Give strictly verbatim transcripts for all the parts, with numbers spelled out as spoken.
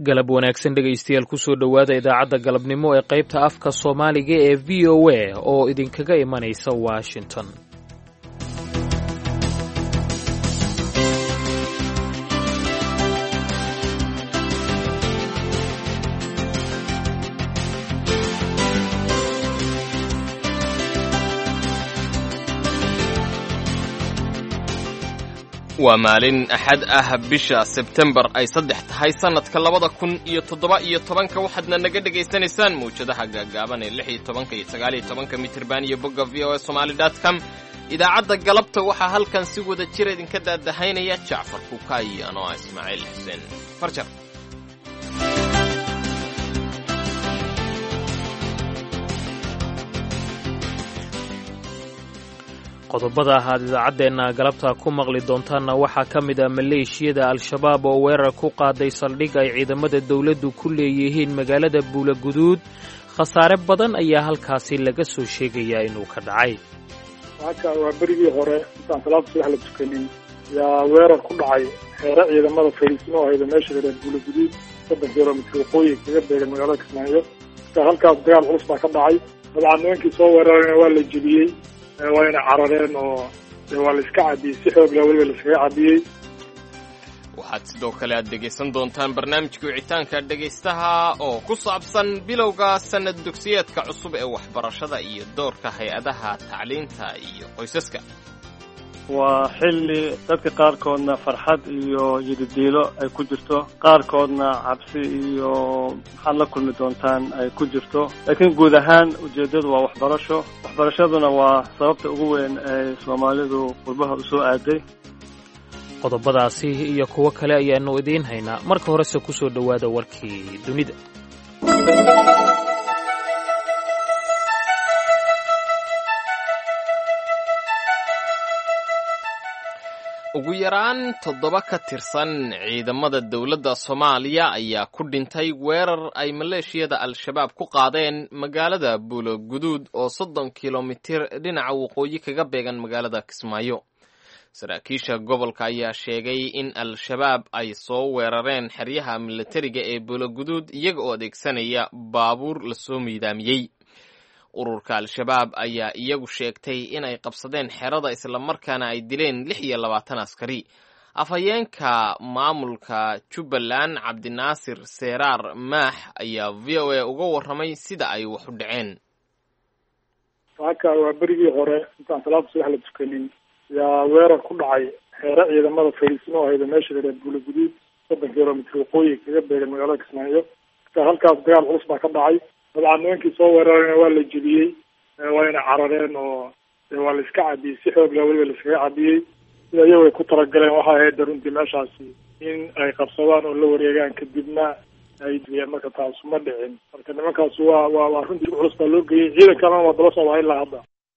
galab wanaagsan dhegaystayaal kusoo dhowaada idaacadda galabnimo ee qaybta afka soomaaliga ee v o a oo idinkaga imanaysa washington. waa maalin axad ah bisha sebtembar ay saddex tahay sannadka labada kun iyo toddoba iyo tobanka waxaadna naga dhegaysanaysaan mawjadaha gaagaaban ee lix iyo tobanka iyo sagaal iyo tobanka mitirban iyo bogga v o a somali dot com. idaacadda galabta waxaa halkan si wada jir idinka daadahaynaya jacfar kukaay anoo ah ismaaciil xuseen farjar. qodobada ahaad idaacaddeenna galabta ku maqli doontaanna waxaa ka mid ah maleeshiyada al-shabaab oo weerar ku qaaday saldhig ay ciidamada dawladdu ku leeyihiin magaalada buulaguduud. khasaare badan ayaa halkaasi laga soo sheegayaa inuu ka dhacay. halka waa berigii hore intaan salaada subax la tukanin yaa weerar ku dhacay xeero ciidamada fariisimo ahayda meesha reer buulaguduud soddon kilomitir waqooyi kaga beegan magaalada kismaayo. halkaas dagaal culus baa ka dhacay. dabcan nimankii soo weerarayna waa la jebiyey, waa ina carareen oo waa la iska cadiyey, si xoog leh weliba la iskaga cadiyey. waxaad sidoo kale aad dhegaysan doontaan barnaamijka wicitaanka dhegaystaha oo ku saabsan bilowga sanad dugsiyeedka cusub ee waxbarashada iyo doorka hay-adaha tacliinta iyo qoysaska. waa xilli dadka qaarkoodna farxad iyo yididiilo ay ku jirto, qaarkoodna cabsi iyo maxaad la kulmi doontaan ay ku jirto, laakiin guud ahaan ujeeddadu waa waxbarasho. waxbarashaduna waa sababta ugu weyn ee soomaalidu qurbaha u soo aaday. qodobadaasi iyo kuwo kale ayaannu idiin haynaa. marka horese ku soo dhowaada warkii dunida. ugu yaraan toddoba ka tirsan ciidamada dawladda soomaaliya ayaa ku dhintay weerar ay maleeshiyada al-shabaab ku qaadeen magaalada buulaguduud oo soddon kilomitir dhinaca waqooyi kaga beegan magaalada kismaayo. saraakiisha gobolka ayaa sheegay in al-shabaab ay soo weerareen xeryaha milatariga ee buulaguduud iyaga oo adeegsanaya baabuur lasoo miidaamiyey. ururka al-shabaab ayaa iyagu sheegtay inay qabsadeen xerada islamarkaana ay dileen lix iyo labaatan askari. afhayeenka maamulka jubbaland cabdinaasir seeraar maax ayaa v o a uga warramay sida ay wax u dhaceen. halka waa berigii hore intaan salaada subax la tukanin yaa weerar ku dhacay xeero ciidamada fariisimo ahayda meesha reer buulaguduud soddon kilomitir waqooyi kaga beegan magaalada kismaayo. halkaas dagaal culus baa ka dhacay. dabcan nimankii soo weerarayna waa la jebiyey, waa ina carareen oo waa la iska cadiyey, si xoog leh weliba la iskaga cadiyey. sida iyagu ay ku talagaleen waxay ahayd runtii meeshaasi in ay qabsadaan oo la wareegaan, kadibna ay diyeen. marka taas ma dhicin. marka nimankaas waa waa waa runtii culus baa loo geeyey. ciidankalena waa daba socdaa ilaa hadda.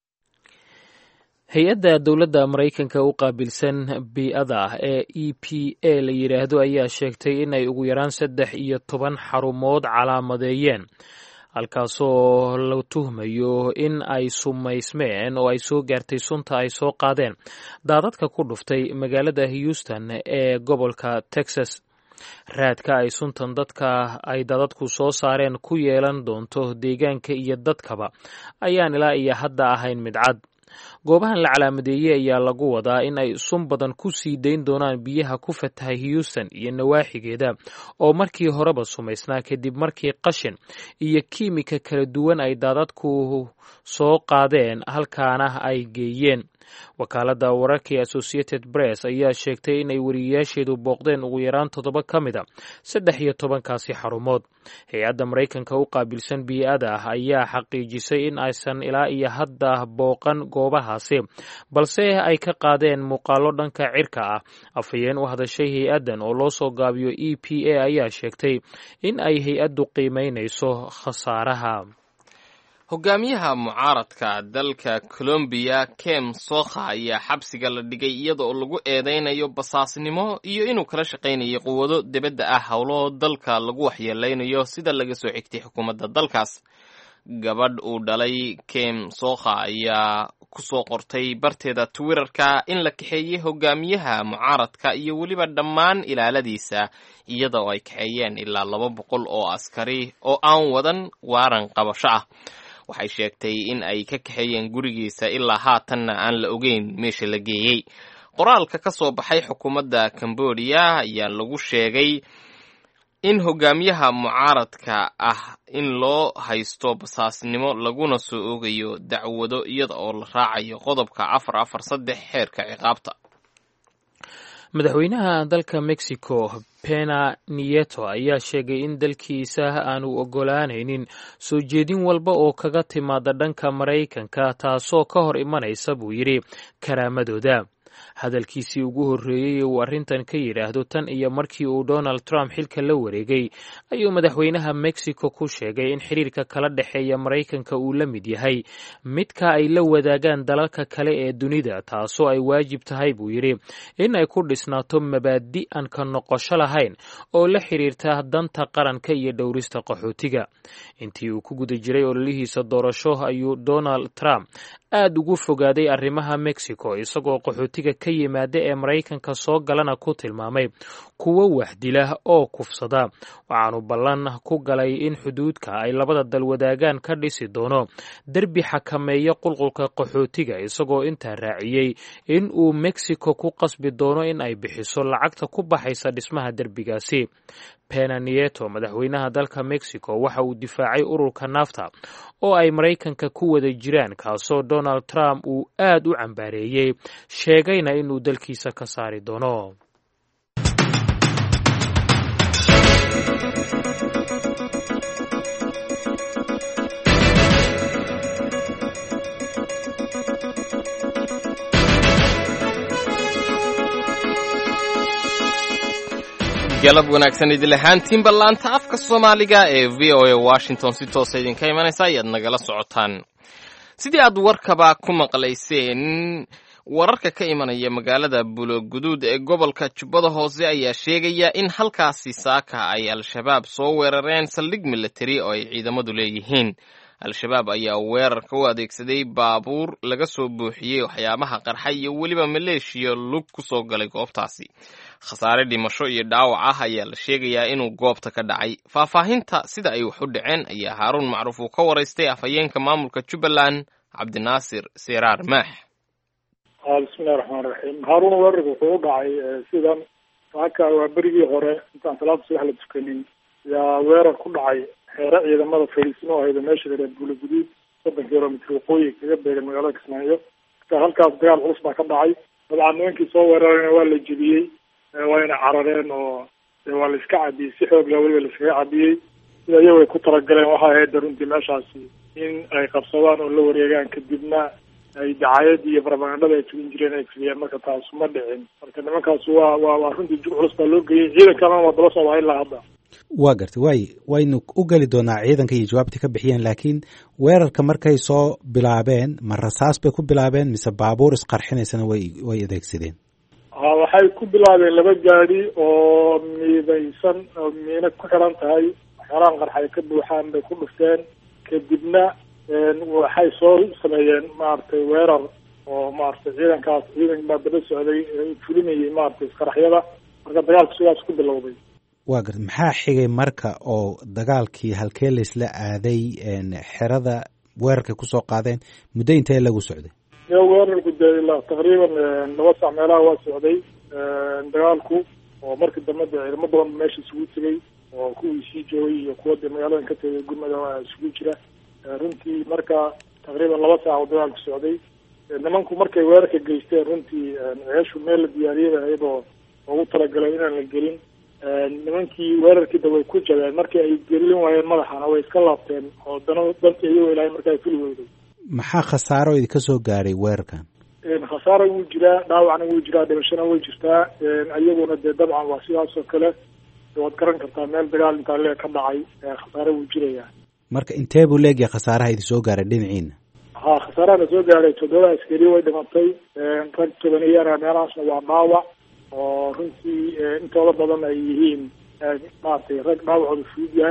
hay-adda dowladda maraykanka u qaabilsan bii-ada ee e p a la yidhaahdo ayaa sheegtay inay ugu yaraan saddex iyo toban xarumood calaamadeeyeen halkaasoo la tuhmayo in ay sumaysmeen oo ay soo gaartay sunta ay soo qaadeen daadadka ku dhuftay magaalada houston ee gobolka texas. raadka ay suntan dadka ay daadadku soo saareen ku yeelan doonto deegaanka iyo dadkaba ayaan ilaa iyo hadda ahayn mid cad. goobahan la calaamadeeyey ayaa lagu wadaa in ay sun badan ku sii dayn doonaan biyaha ku fatahay houston iyo nawaaxigeeda oo markii horeba sumaysnaa kadib markii qashin iyo kiimika kala duwan ay daadadku soo qaadeen halkaana ay geeyeen. wakaaladda wararkii associated press ayaa sheegtay inay wariyeyaasheedu booqdeen ugu yaraan toddoba ka mid a saddex iyo tobankaasi xarumood. hay-adda maraykanka u qaabilsan bii-ada ah ayaa xaqiijisay in aysan ilaa iyo hadda booqan goobahaasi, balse ay ka qaadeen muuqaalo dhanka cirka ah. afhayeen u hadashay hay-addan oo loo soo gaabiyo e p a ayaa sheegtay in ay hay-addu qiimaynayso khasaaraha. hogaamiyaha mucaaradka dalka colombiya kem sokha ayaa xabsiga la dhigay iyada oo lagu eedeynayo basaasnimo iyo inuu kala shaqaynayo quwado dibadda ah howlo dalka lagu waxyeeleynayo sida laga soo xigtay xukuumadda dalkaas. gabadh uu dhalay kem sokha ayaa kusoo qortay barteeda twitterka in la kaxeeyey hogaamiyaha mucaaradka iyo weliba dhammaan ilaaladiisa iyada oo ay kaxeeyeen ilaa laba boqol oo askari oo aan wadan waaran qabasho ah. waxay sheegtay in ay ka kaxeeyeen gurigiisa ilaa haatanna aan la ogeyn meesha la geeyey. qoraalka ka soo baxay xukuumadda Cambodia ayaa lagu sheegay in hogaamiyaha mucaaradka ah in loo haysto basaasnimo laguna soo oogayo dacwado iyada oo la raacayo qodobka afar afar saddex xeerka ciqaabta. madaxweynaha dalka Mexico Pena Nieto ayaa sheegay in dalkiisa aanu ogolaanaynin soo jeedin walba oo kaga timaada dhanka Maraykanka taasoo ka hor imanaysa buu yidhi karaamadooda. hadalkiisii ugu horreeyey uu arrintan ka yidhaahdo tan iyo markii uu Donald Trump xilka la wareegay ayuu madaxweynaha Mexico ku sheegay in xiriirka kala dhexeeya Maraykanka uu la mid yahay midka ay la wadaagaan dalalka kale ee dunida taasoo ay waajib tahay buu yidhi in ay ku dhisnaato mabaadi' aan ka noqosho lahayn oo la xiriirta danta qaranka iyo dhowrista qaxootiga. intii uu ku guda jiray ololihiisa doorasho ayuu Donald Trump aad ugu fogaaday arrimaha Mexico isagoo qaxootiga ka yimaada ee Maraykanka soo galana ku tilmaamay kuwo waxdila oo kufsada. waxaanu ballan ku galay in xuduudka ay labada dal wadaagaan ka dhisi doono derbi xakameeya qulqulka qaxootiga isagoo intaa raaciyey in uu Mexico ku qasbi doono in ay bixiso lacagta ku baxaysa dhismaha derbigaasi. Pena Nieto madaxweynaha dalka Mexico waxa uu difaacay ururka NAFTA oo ay Maraykanka ku wada jiraan kaasoo Donald Trump uu aad u cambaareeyey sheegayna inuu dalkiisa ka saari doono. galab wanaagsan idil ahaantiin ballaanta afka Soomaaliga ee V O A Washington si toos ah idinka imanaysa ayaad nagala socotaan. sidii aad warkaba ku maqlayseen wararka ka imanaya magaalada Buloguduud ee gobolka Jubbada Hoose ayaa sheegaya in halkaasi saaka ay al-shabaab soo weerareen saldhig military oo ay ciidamadu leeyihiin. al-shabaab ayaa weerarka u adeegsaday baabuur laga soo buuxiyey waxyaabaha qarxa iyo weliba maleeshiya lug ku soo galay goobtaasi. khasaare dhimasho iyo dhaawac ah ayaa la sheegayaa inuu goobta ka dhacay. faahfaahinta sida ay wax u dhaceen ayaa Haaruun Macruuf uu ka waraystay afhayeenka maamulka Jubbaland Cabdinaasir Siraar Maax. bismillahi raxmaani raxiim. Haaruun weerarku wuxuu u dhacay sidan saaka waa berigii hore intaan salaada subax la tukanin yaa weerar ku dhacay xeero ciidamada fariisimo ahayd meesha la yiraahdo Buloguduud soddon kilomitir waqooyi kaga beegan magaalada Kismaayo. halkaas dagaal culus baa ka dhacay. dabcan nimankii soo weerarayna waa la jebiyey wayna carareen oo waa la iska cadiyey si xoog leh weliba la iskaga cadiyey sida iyagu ay ku talagaleen waxaa ahayd runtii meeshaasi in ay qabsadaan oo la wareegaan kadibna ay dacayad iyo propagandada ay tugin jireen ay fuliyeen. marka taas ma dhicin. marka nimankaas waa waa waa runtii jug culus baa loo geeyey. ciidankana waa daba socdaa ilaa hadda. waa gartay way waynu u geli doonaa ciidanka iyo jawaabtii ka bixiyeen laakiin weerarka markay soo bilaabeen ma rasaas bay ku bilaabeen mise baabuur isqarxinaysana way way adeegsadeen? ha waxay ku bilaabeen laba gaari oo miidaysan oo miina ku xiran tahay waxyaalahan qarxay ka buuxaan bay ku dhufteen kadibna waxay soo sameeyeen maaragtay weerar oo maaragtay ciidankaas ciidan baa daba socday fulinayay maaragtay isqaraxyada. marka dagaalku sidaas ku bilowday. waa garta maxaa xigay marka oo dagaalkii halkee laysla aaday xerada weerarkay kusoo qaadeen muddo intee lagu socday? weerarku de ilaa taqriiban laba sac meelaha waa socday dagaalku oo markii dambe de ciidamo badan meesha isugu tegay oo kuwii sii joogay iyo kuwa de magaaladan ka tegay gurmada waa isugu jira. runtii marka taqriiban laba saac oo dagaalku socday. nimanku markay weerarka geysteen runtii ceeshu meel la diyaariyay ahayd oo ugu talagalay inaan la gelin. nimankii weerarkii da way ku jabeen markii ay gelin waayeen madaxana way iska laabteen oo dana dantii iyagoo ilaahay marka ay fuli weyday. maxaa khasaaro idinka soo gaaray weerarkan? khasaaro wuu jiraa, dhaawacna wuu jiraa, dhimashana way jirtaa. iyaguna dee dabcan waa sidaas oo kale waad garan kartaa meel dagaal intaa lee ka dhacay khasaaro wuu jirayaa. marka intee buu leegyahay khasaaraha idin soo gaaray dhinaciina? ha khasaarahana soo gaaray toddoba askari way dhimatay. rag tobaniyana meelahaasna waa dhaawac oo runtii intooda badan ay yihiin maaragtay rag dhaawacooda fudud yahay.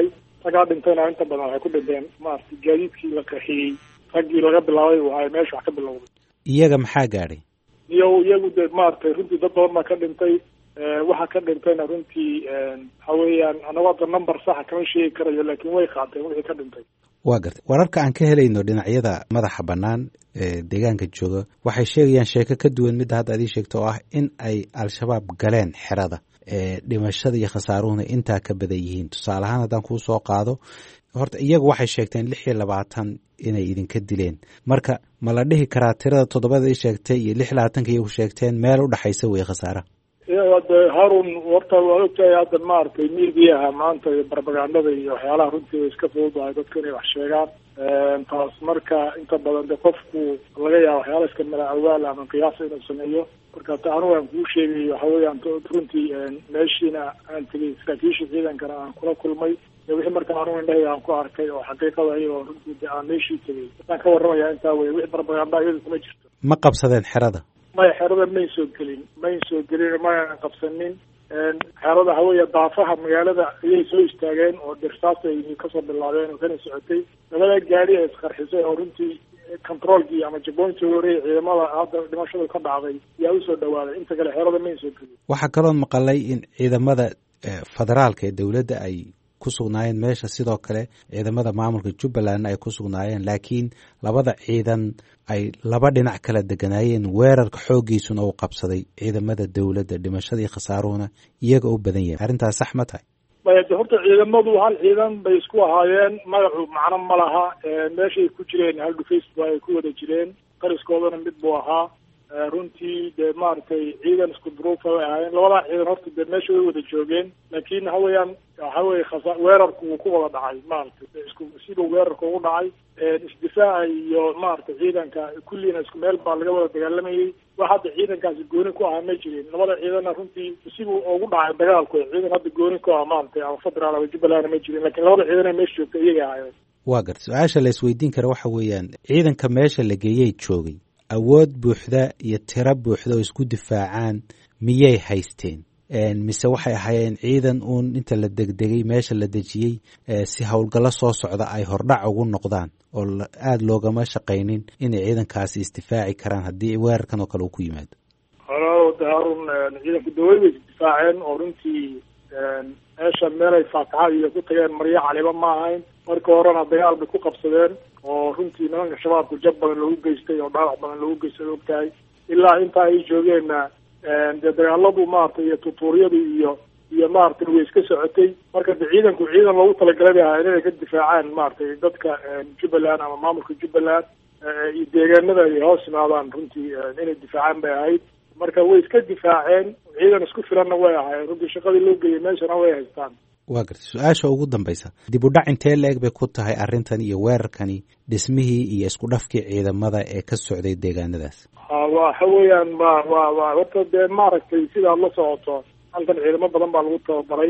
ragaa dhintayna inta badan waxay ku dhinteen maaragtay gaadiidkii la qaxiyey raggii laga bilaabay waay meesha wax ka bilowday. iyaga maxaa gaadhay? iyo iyagu dee maaragtay runtii dad badan baa ka dhintay. waxa ka dhintayna runtii waxa weeyaan anagu hadda number saxa kama sheegi karayo laakiin way qaateen wixii ka dhintay. waa gartay. wararka aan ka helayno dhinacyada madaxa bannaan ee deegaanka jooga waxay sheegayaan sheeko ka duwan midda hadda adii sheegto oo ah in ay al-shabaab galeen xerada ee dhimashada iyo khasaaruhuna intaa ka badan yihiin. tusaale ahaan haddaan kuu soo qaado horta iyagu waxay sheegteen lix iyo labaatan inay idinka dileen. marka ma la dhihi karaa tirada toddobada i sheegtay iyo lix iyo labaatanka iyagu sheegteen meel u dhexaysa wey khasaaraha? de harun horta waa ogtahay hadda maaragtay miidiyaha maanta iyo barbagandada iyo waxyaalaha runtii way iska fududahay dadka inay wax sheegaan. taas marka inta badan de qofku laga yaaba waxyaala iska mala awaal ama qiyaasa inuu sameeyo. marka ta anigu aan kuu sheegay waxa weeyaan runtii meeshiina aan tegay saraakiisha ciidankana aan kula kulmay iyo wixii marka anigu indhahayga aan ku arkay oo xaqiiqada iyadoo runtii de aan meeshii tegay waxaan ka warramaya intaa wey wixii barbaganda iyadu kuma jirto. ma qabsadeen xerada? maya xerada mayn soo gelin mayn soo gelin mayaan qabsanin. xerada haweeya daafaha magaalada ayay soo istaageen oo dhirsaas ay kasoo bilaabeen oo kana socotay. labada gaari ay isqarxisay oo runtii controolkii ama jabooyinkii horeeyay ciidamada hadda dhimashadu ka dhacday yaa usoo dhawaaday. inta kale xerada mayn soo gelin. waxaa kaloo maqalay in ciidamada federaalka ee dowladda ay ku sugnaayeen meesha, sidoo kale ciidamada maamulka jubbalandna ay ku sugnaayeen, laakiin labada ciidan ay laba dhinac kala deganaayeen. weerarka xooggiisuna uu qabsaday ciidamada dowladda, dhimashadii khasaaruhuna iyaga u badan yahay. arrintaas sax ma tahay? maya de horta ciidamadu hal ciidan bay isku ahaayeen, magacu macno ma laha. meeshay ku jireen hal dhufays ay ku wada jireen, qariskoodana mid buu ahaa. runtii dee maaragtay ciidan isku duruufa way ahaayeen. labadaa ciidan horta dee meesha way wada joogeen, laakiin waxa weeyaan waxa weye khasa weerarku wuu ku wada dhacay maaragtay isku siduu weerarka ugu dhacay. isdifaaca iyo maaragtay ciidanka kulliina isku meel baa laga wada dagaalamayay. wax hadda ciidankaasi gooni ku ahaa ma jirin. labada ciidanna runtii siduu ugu dhacay dagaalku ciidan hadda gooni ku aha maaragtay ama federaal ama jubbaland ma jirin, lakiin labada ciidan ee meesha joogta iyaga ahaayeen. waa garta. su-aasha la isweydiin kara waxa weeyaan ciidanka meesha la geeyey joogay awood buuxda iyo tiro buuxda oo isku difaacaan miyay haysteen mise waxay ahaayeen ciidan uun inta la degdegay meesha la dejiyey si howlgallo soo socda ay hordhac ugu noqdaan oo aada loogama shaqaynin inay ciidankaasi isdifaaci karaan haddii weerarkan oo kale uu ku yimaado? de harun ciidanku daway way isdifaaceen oo runtii meesha meelay faataxa iyo ku tageen maryo caliba ma ahayn. marka horena dagaal bay ku qabsadeen oo runtii nimanka shabaabku jab badan lagu geystay oo dhaawac badan lagu geystay og tahay. ilaa intaa ay joogeenna dee dagaaladu maaragtay iyo tutuuryadu iyo iyo maaragtay way iska socotay. marka de ciidanku ciidan loogu talagalay bay ahayd inay ka difaacaan maaragtay dadka jubbaland ama maamulka jubbaland iyo deegaanada ay hoos yimaadaan runtii inay difaacaan bay ahayd. marka way iska difaaceen, ciidan isku filanna way ahaayeen. runtii shaqadii loo geeyey meeshana way haystaan. waa gartay. su-aasha ugu dambaysa dib u dhac intee la-eg bay ku tahay arrintan iyo weerarkani dhismihii iyo isku dhafkii ciidamada ee ka socday deegaanadaas? waxa weeyaan wa wa wa horta dee maaragtay sidaad la socoto halkan ciidamo badan baa lagu tababaray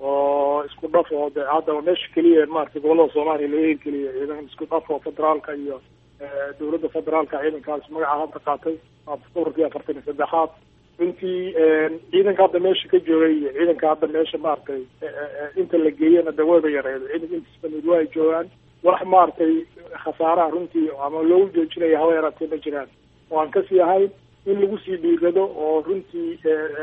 oo isku dhaf oo de haddaba meesha keliya maaragtay gobolada soomaaliya laga keliya ciidan isku dhaf oo federaalka iyo dowladda federaalka ciidankaas magaca hadda qaatay ururkii afartan iyo saddexaad. runtii ciidanka hadda meesha ka joogay iyo ciidanka hadda meesha maaragtay inta la geeyana de wayba yareedo. ciidanka intisbamid waa ay joogaan. wax maaragtay khasaaraha runtii ama loogu joojinaya hawa yaraatee ma jiraan. waan kasii ahayn in lagu sii dhiirado oo runtii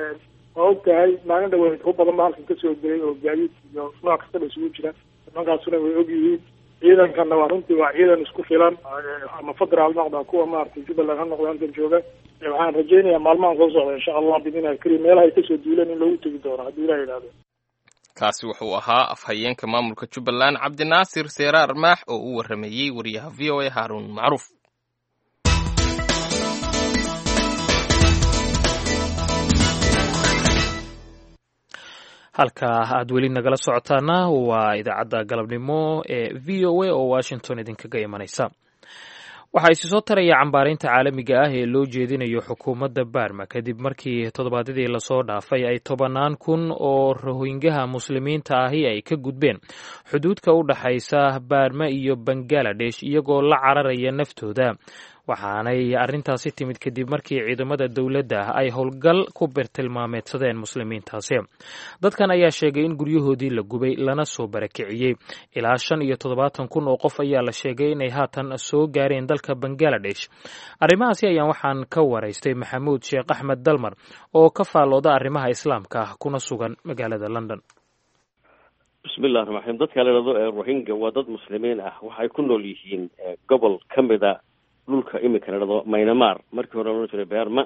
waa og tahay maalin dhaweyd ku badan ba halkan kasoo gelay oo gaadiid iyo nooc kastaba isugu jira. nimankaasuna way og yihiin. ciidankana waa runtii waa ciidan isku filan ama federaal noqda kuwa maaragtay jubbaland ha noqda halkan jooga. waxaan rajaynayaa maalmahan soo socda insha allah bidnillahi karim meelahay kasoo duuleen in loogu tegi doono haddii ilah yidhahdo. kaasi wuxuu ahaa afhayeenka maamulka jubbaland cabdinaasir seeraar maax oo u waramayey wariyaha v o a haaruun macruuf. halka aad weli nagala socotaana waa idaacadda galabnimo ee v o a oo washington idinkaga imanaysa. waxaa isi soo taraya cambaareynta caalamiga ah ee loo jeedinayo xukuumadda Burma kadib markii toddobaadyadii lasoo dhaafay ay tobanaan kun oo rohingaha muslimiinta ahi ay ka gudbeen xuduudka u dhaxaysa Burma iyo Bangladesh iyagoo la cararaya naftooda. waxaanay arrintaasi timid kadib markii ciidamada dowladda ay howlgal ku birtilmaameedsadeen muslimiintaasi. dadkan ayaa sheegay in guryahoodii la gubay lana soo barakiciyey. ilaa shan iyo toddobaatan kun oo qof ayaa la sheegay inay haatan soo gaareen dalka bangaladesh. arrimahaasi ayaan waxaan ka waraystay maxamuud sheekh axmed dalmar oo ka faallooda arrimaha islaamka ah kuna sugan magaalada london. bismillahi raxmaan raxiim. dadka la yidhahdo ee rohingya waa dad muslimiin ah. waxay ku nool yihiin gobol ka mida dhulka iminka la yidhahdo Myanmar, markii hore loo jiray Burma.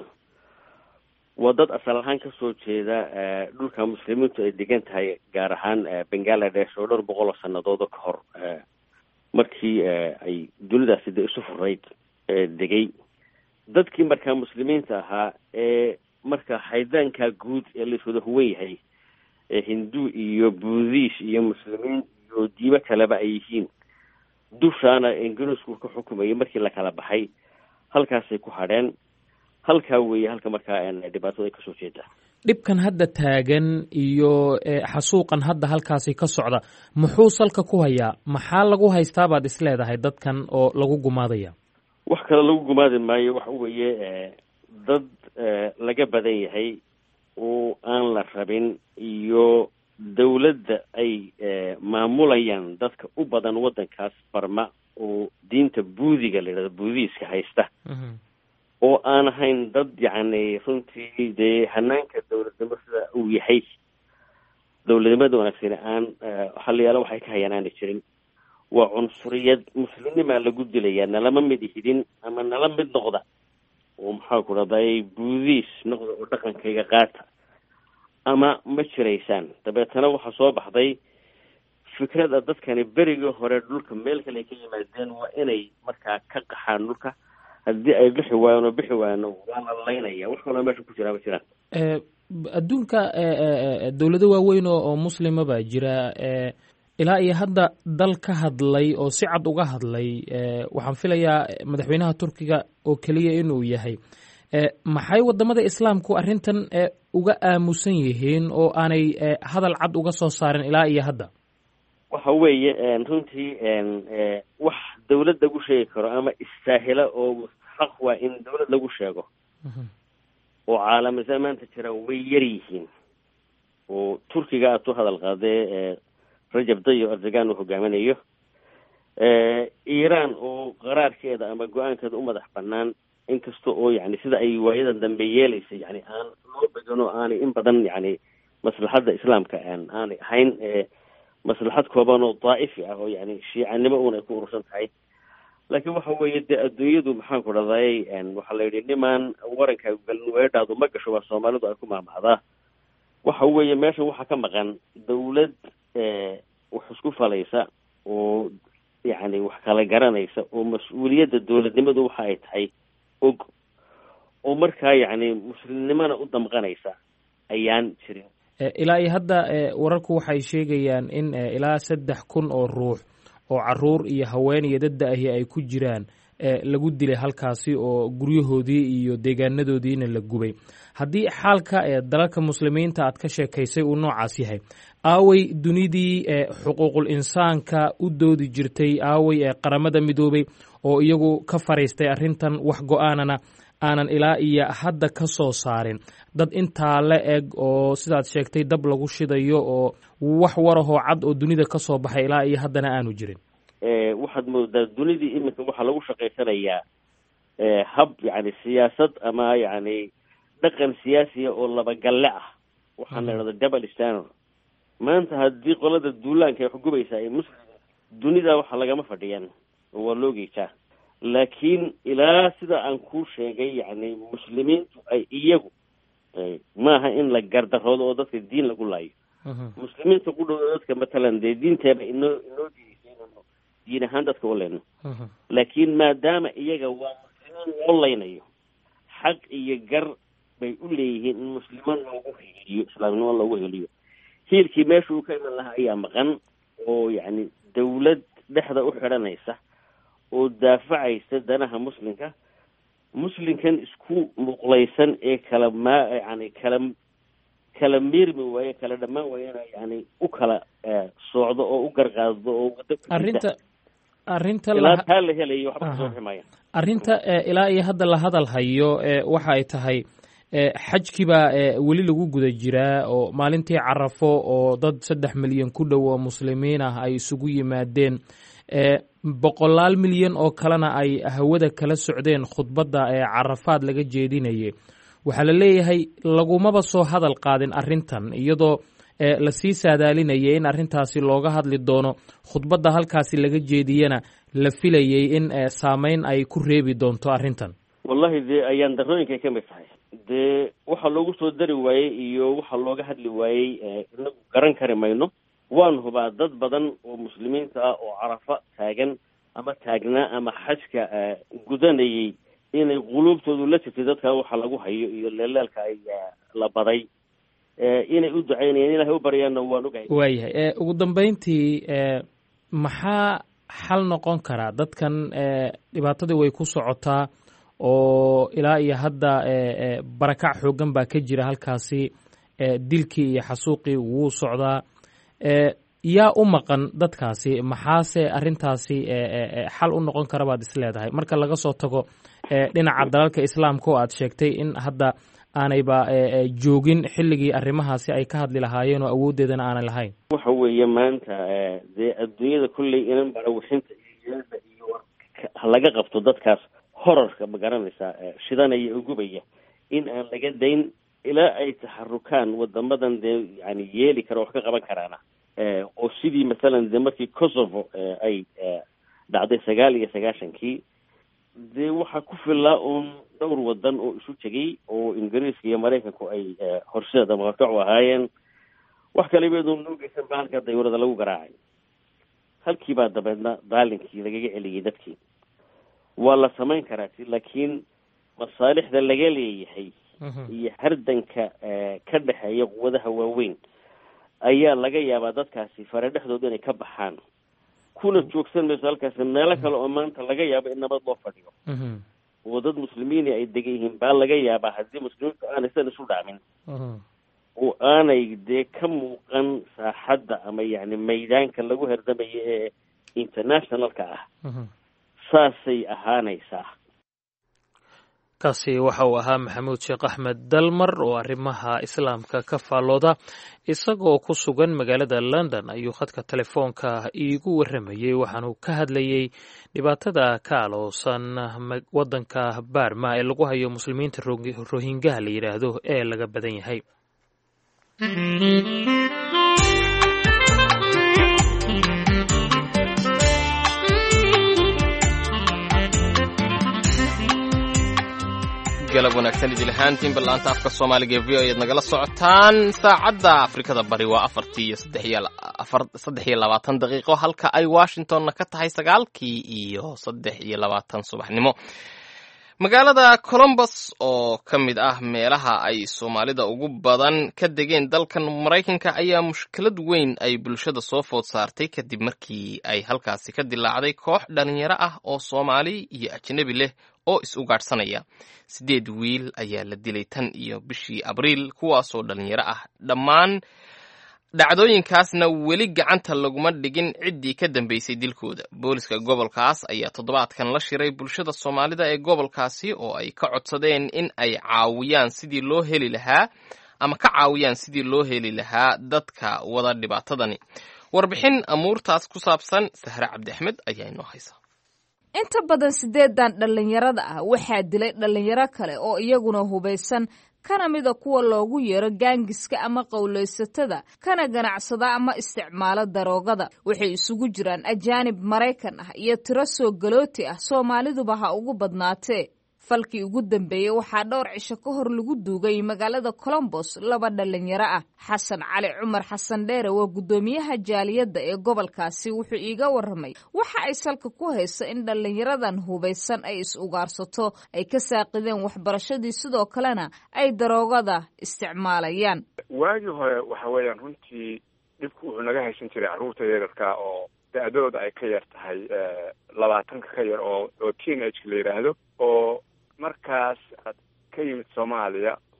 waa dad asal ahaan kasoo jeeda dhulka muslimiintu ay degan tahay, gaar ahaan Bangladesh oo dhowr boqol oo sanadooda ka hor markii ay dunidaasi de isu furayd degay. dadkii markaa muslimiinta ahaa ee marka haydaanka guud ee la iswada huwan yahay hindu iyo buudhish iyo muslimiin iyo diibo kaleba ay yihiin, dushaana ingiriisku ka xukumayay markii la kala baxay, halkaasay ku hadheen. halkaa weeye halka markaa dhibaatada ay kasoo jeeda. dhibkan hadda taagan iyo xasuuqan hadda halkaasi ka socda muxuu salka ku hayaa? maxaa lagu haystaa baad is leedahay dadkan oo lagu gumaadaya? wax kale lagu gumaadi maayo. waxa weeye dad laga badan yahay oo aan la rabin, iyo dawladda ay maamulayaan dadka u badan waddankaas Burma oo diinta buudiga la yidhahdo buudhiiska haysta, oo aan ahayn dad yacni runtii dee hanaanka dawladnimo sida uu yahay dawladnimada wanaagsan aan halayaalo waxay ka hayaan aanay jirin. waa cunsuriyad. muslimnimaa lagu dilayaa, nalama mid ihidin ama nala mid noqda oo maxaa ku dhahday buudhiis noqda oo dhaqankayga qaata ama ma jiraysaan. dabeetana waxaa soo baxday fikrada dadkani berigii hore dhulka meel kale ay ka yimaadeen waa inay markaa ka qaxaan dhulka. haddii ay bixi waayaan oo bixi waayaan waa la laynaya. wax kaloo meesha ku jiraa ma jiraan. adduunka dawlado waaweyn oo muslima baa jira. ilaa iyo hadda dal ka hadlay oo si cad uga hadlay waxaan filayaa madaxweynaha turkiga oo keliya inuu yahay. maxay wadamada islaamku arrintan uga aamusan yihiin oo aanay hadal cad uga soo saarin ilaa iyo hadda? waxa weeye runtii wax dawlad lagu sheegi karo ama istaahila oo xaq waa in dawlad lagu sheego oo caalamada maanta jira way yar yihiin. oo turkiga aad u hadal qaadee Rajab Tayyip Erdogan uu hogaaminayo, Iran oo qaraarkeeda ama go-aankeeda u madax banaan, inkasta oo yani sida ay waayadan dambe yeelaysay yani aan loo bedano aanay in badan yani maslaxadda islaamka aan aanay ahayn maslaxad kooban oo daa'ifi ah oo yani shiicanimo uun ay ku urursan tahay. laakiin waxa weeye dee adduunyadu maxaan ku dhahday waxaa la yidhi nimaan waranka galin weedhaadu ma gasho, waa Soomaalidu ay ku maamahdaa. waxa weeye meesha waxaa ka maqan dawlad wax isku falaysa oo yani wax kala garanaysa oo mas-uuliyadda dawladnimadu waxa ay tahay og, oo markaa yani muslimnimana u damqanaysa ayaan jirin. ilaa iyo hadda wararku waxay sheegayaan in ilaa saddex kun oo ruux oo caruur iyo haween iyo dad ahi ay ku jiraan lagu dilay halkaasi oo guryahoodii iyo deegaanadoodiina la gubay. haddii xaalka dalalka muslimiinta aad ka sheekaysay uu noocaas yahay, aaway dunidii xuquuqul insaanka u doodi jirtay, aaway qaramada midoobay oo iyagu ka fariistay arrintan wax go-aanana aanan ilaa iyo hadda ka soo saarin? dad intaa la eg oo sidaad sheegtay dab lagu shidayo oo wax warahoo cad oo dunida ka soo baxay ilaa iyo haddana aanu jirin. waxaad moodaa dunidii iminka waxaa lagu shaqaysanayaa hab yani siyaasad ama yani dhaqan siyaasiya oo labagalle ah. waxaan la idhahda double standard. maanta haddii qolada duulaanka ay xugubaysa ay muslim dunida waxa lagama fadhiyaan oo waa loo geejaa. laakiin ilaa sida aan kuu sheegay yani muslimiintu ay iyagu maaha in la gardaroodo oo dadka diin lagu laayo. muslimiinta ku dhow dadka matalan dee diinteeba inoo inoo diidaysay diin ahaan dadka u leyno. laakiin maadaama iyaga waa muslimiin loo leynayo, xaq iyo gar bay u leeyihiin in muslimo loogu heliyo, islaamnimo loogu heliyo. hiilkii meesha uu ka iman lahaa ayaa maqan, oo yani dawlad dhexda u xidhanaysa oo daafacaysa danaha muslimka. muslimkan isku muqlaysan ee kala ma yani kala kala miirmi waaye, kala dhammaan waayena yani u kala socdo oo u garqaado oo arrinta arrinta ilaa taa la helayo waxba kasoo bixi maayaan. arrinta ilaa iyo hadda la hadal hayo waxa ay tahay xajkii baa weli lagu guda jiraa oo maalintii carafo oo dad saddex milyan ku dhow oo muslimiin ah ay isugu yimaadeen boqolaal milyan oo kalena ay hawada kala socdeen khudbadda ee carafaad laga jeedinayay. waxaa la leeyahay lagumaba soo hadal qaadin arrintan iyadoo lasii saadaalinayay in arrintaasi looga hadli doono khudbadda halkaasi laga jeediyana la filayay in saameyn ay ku reebi doonto arrintan. wallahi dee ayaan darooyinkay ka mid tahay. dee waxa loogu soo dari waayey iyo waxa looga hadli waayey inagu garan kari mayno. waan hubaa dad badan oo muslimiinta ah oo carafa taagan ama taagnaa ama xajka gudanayay inay quluubtoodu la jirtay dadka waxa lagu hayo iyo leelaalka ay la baday inay u ducaynayaan ilaahay u baryaanna waan ogahay. waayahay ugu dambeyntii maxaa xal noqon karaa dadkan dhibaatadii way ku socotaa oo ilaa iyo hadda barakac xoogan baa ka jira halkaasi dilkii iyo xasuuqii wuu socdaa yaa u maqan dadkaasi maxaase arrintaasi xal u noqon kara baad is leedahay marka laga soo tago dhinaca dalalka islaamka oo aad sheegtay in hadda aanayba joogin xilligii arrimahaasi ay ka hadli lahaayeen oo awooddeedana aanay lahayn. waxa weeye maanta dee adduunyada kulley inan barawixinta iyo iyo laga qabto dadkaas horarka ma garanaysaa shidanaya oo gubaya in aan laga dayn ilaa ay taxarukaan wadamadan dee yani yeeli kara wax ka qaban karaana oo sidii masalan dee markii Kosovo ay dhacday sagaal iyo sagaashankii dee waxaa ku filaa uun dhowr wadan oo isu tegay oo ingiriiska iyo maraykanku ay horseeda maqac u ahaayeen wax kale beedu nuugaysan baa halka dayuurada lagu garaacay halkii baa dabeedna daalinkii lagaga celiyay dadkii waa la samayn karaa laakiin masaalixda laga leeyahay iyo hardanka ka dhexeeya quwadaha waaweyn ayaa laga yaabaa dadkaasi fare dhexdooda inay ka baxaan kuna joogsan mayso halkaasi meelo kale oo maanta laga yaabo in nabad loo fadhiyo oo dad muslimiin ay degan yihiin baa laga yaabaa haddii muslimiintu aanay san isu dhaamin oo aanay dee ka muuqan saaxadda ama yani maydaanka lagu herdamayo ee internationalka ah saasay ahaanaysaa. kaasi waxa uu ahaa maxamuud sheekh axmed dalmar oo arrimaha islaamka ka faallooda isagoo ku sugan magaalada london ayuu khadka telefoonka iigu warramayey waxaanuu ka hadlayey dhibaatada ka aloosan waddanka Burma ee lagu hayo muslimiinta rohingaha la yidhaahdo ee laga badan yahay. galab wanaagsan idil ahaantiin ballaanta afka soomaaliga ee v o ayaad nagala socotaan. saacadda afrikada bari waa afartii iyo saddex iyo afar saddex iyo labaatan daqiiqo halka ay washingtonna ka tahay sagaalkii iyo saddex iyo labaatan subaxnimo. magaalada Columbus oo ka mid ah meelaha ay Soomaalida ugu badan ka degeen dalkan Mareykanka ayaa mushkilad weyn ay bulshada soo food saartay kadib markii ay halkaasi ka dilaacday koox dhalinyaro ah oo Soomaali iyo ajnabi leh oo is ugaadhsanaya. sideed wiil ayaa la dilay tan iyo bishii Abriil kuwaasoo dhalinyaro ah. dhammaan dhacdooyinkaasna weli gacanta laguma dhigin ciddii ka dambeysay dilkooda. booliska gobolkaas ayaa toddobaadkan la shiray bulshada Soomaalida ee gobolkaasi oo ay ka codsadeen in ay caawiyaan sidii loo heli lahaa ama ka caawiyaan sidii loo heli lahaa dadka wada dhibaatadani. warbixin amuurtaas ku saabsan Sahra Cabdi Axmed ayaa inoo haysa. inta badan sideedan dhalinyarada ah waxaa dilay dhalinyaro kale oo iyaguna hubaysan kana mida kuwa loogu yeero gaangiska ama qowlaysatada kana ganacsada ama isticmaalo daroogada. waxay isugu jiraan ajaanib Maraykan ah iyo tiro soo galooti ah, Soomaaliduba ha ugu badnaatee. falkii ugu dambeeyey waxaa dhowr cisho ka hor lagu duugay magaalada Columbus laba dhalinyaro ah. xasan cali cumar xasan dheere waa gudoomiyaha jaaliyadda ee gobolkaasi wuxuu iiga warramay waxa ay salka ku hayso in dhalinyaradan hubaysan ay is ugaarsato ay ka saaqideen waxbarashadii sidoo kalena ay daroogada isticmaalayaan. waagii hore waxa weeyaan runtii dhibku wuxuu naga haysan jiray carruurta yararka oo da-dooda ay ka yar tahay labaatanka ka yar oo oo teenage la yidhaahdo oo markaas ka yimid Soomaaliya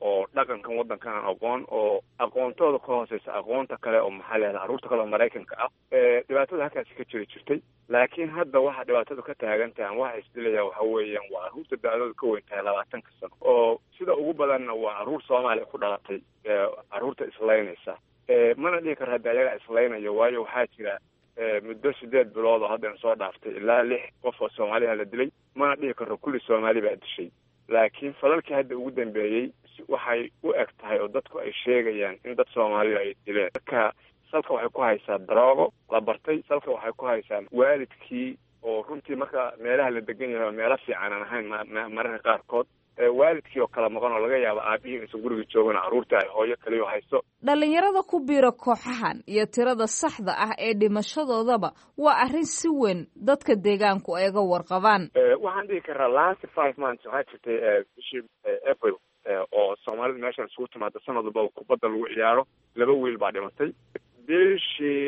oo dhaqankan waddankan aan aqoon oo aqoontooda ka hooseysa aqoonta kale oo maxaa leedahay carruurta kale oo maraykanka ah dhibaatada halkaasi ka jiri jirtay laakiin hadda waxa dhibaatadu ka taagan tahay waxa isdilaya waxa weeyaan waa carruurta da-dooda ka weyn tahay labaatanka sano oo sida ugu badanna waa carruur soomaaliya ku dhalatay carruurta islaynaysa mana dhihi karo hadda ayaga islaynayo waayo waxaa jira muddo sideed bilood oo haddan soo dhaaftay ilaa lix qof oo soomaaliha la dilay mana dhihi karo kulli soomaali baa dishay laakiin falalkii hadda ugu dambeeyey waxay u eg tahay oo dadku ay sheegayaan in dad soomaaliya ay dileen marka salka waxay ku haysaa daroogo la bartay salka waxay ku haysaa waalidkii oo runtii marka meelaha la degan yahay oo meelo fiican aan ahayn mararka qaarkood waalidkii oo kala maqan oo laga yaabo aabihii inaysan guriga joogin carruurta ay hooyo kaliyo haysto dhallinyarada ku biira kooxahan iyo tirada saxda ah ee dhimashadoodaba waa arrin si weyn dadka deegaanku ay ga warqabaan waxaan dhihi karaa last five months waxaa jirtay bishii april oo soomaalida meeshan isugu timaada sanad walba kubadda lagu ciyaaro laba wiil baa dhimatay bishii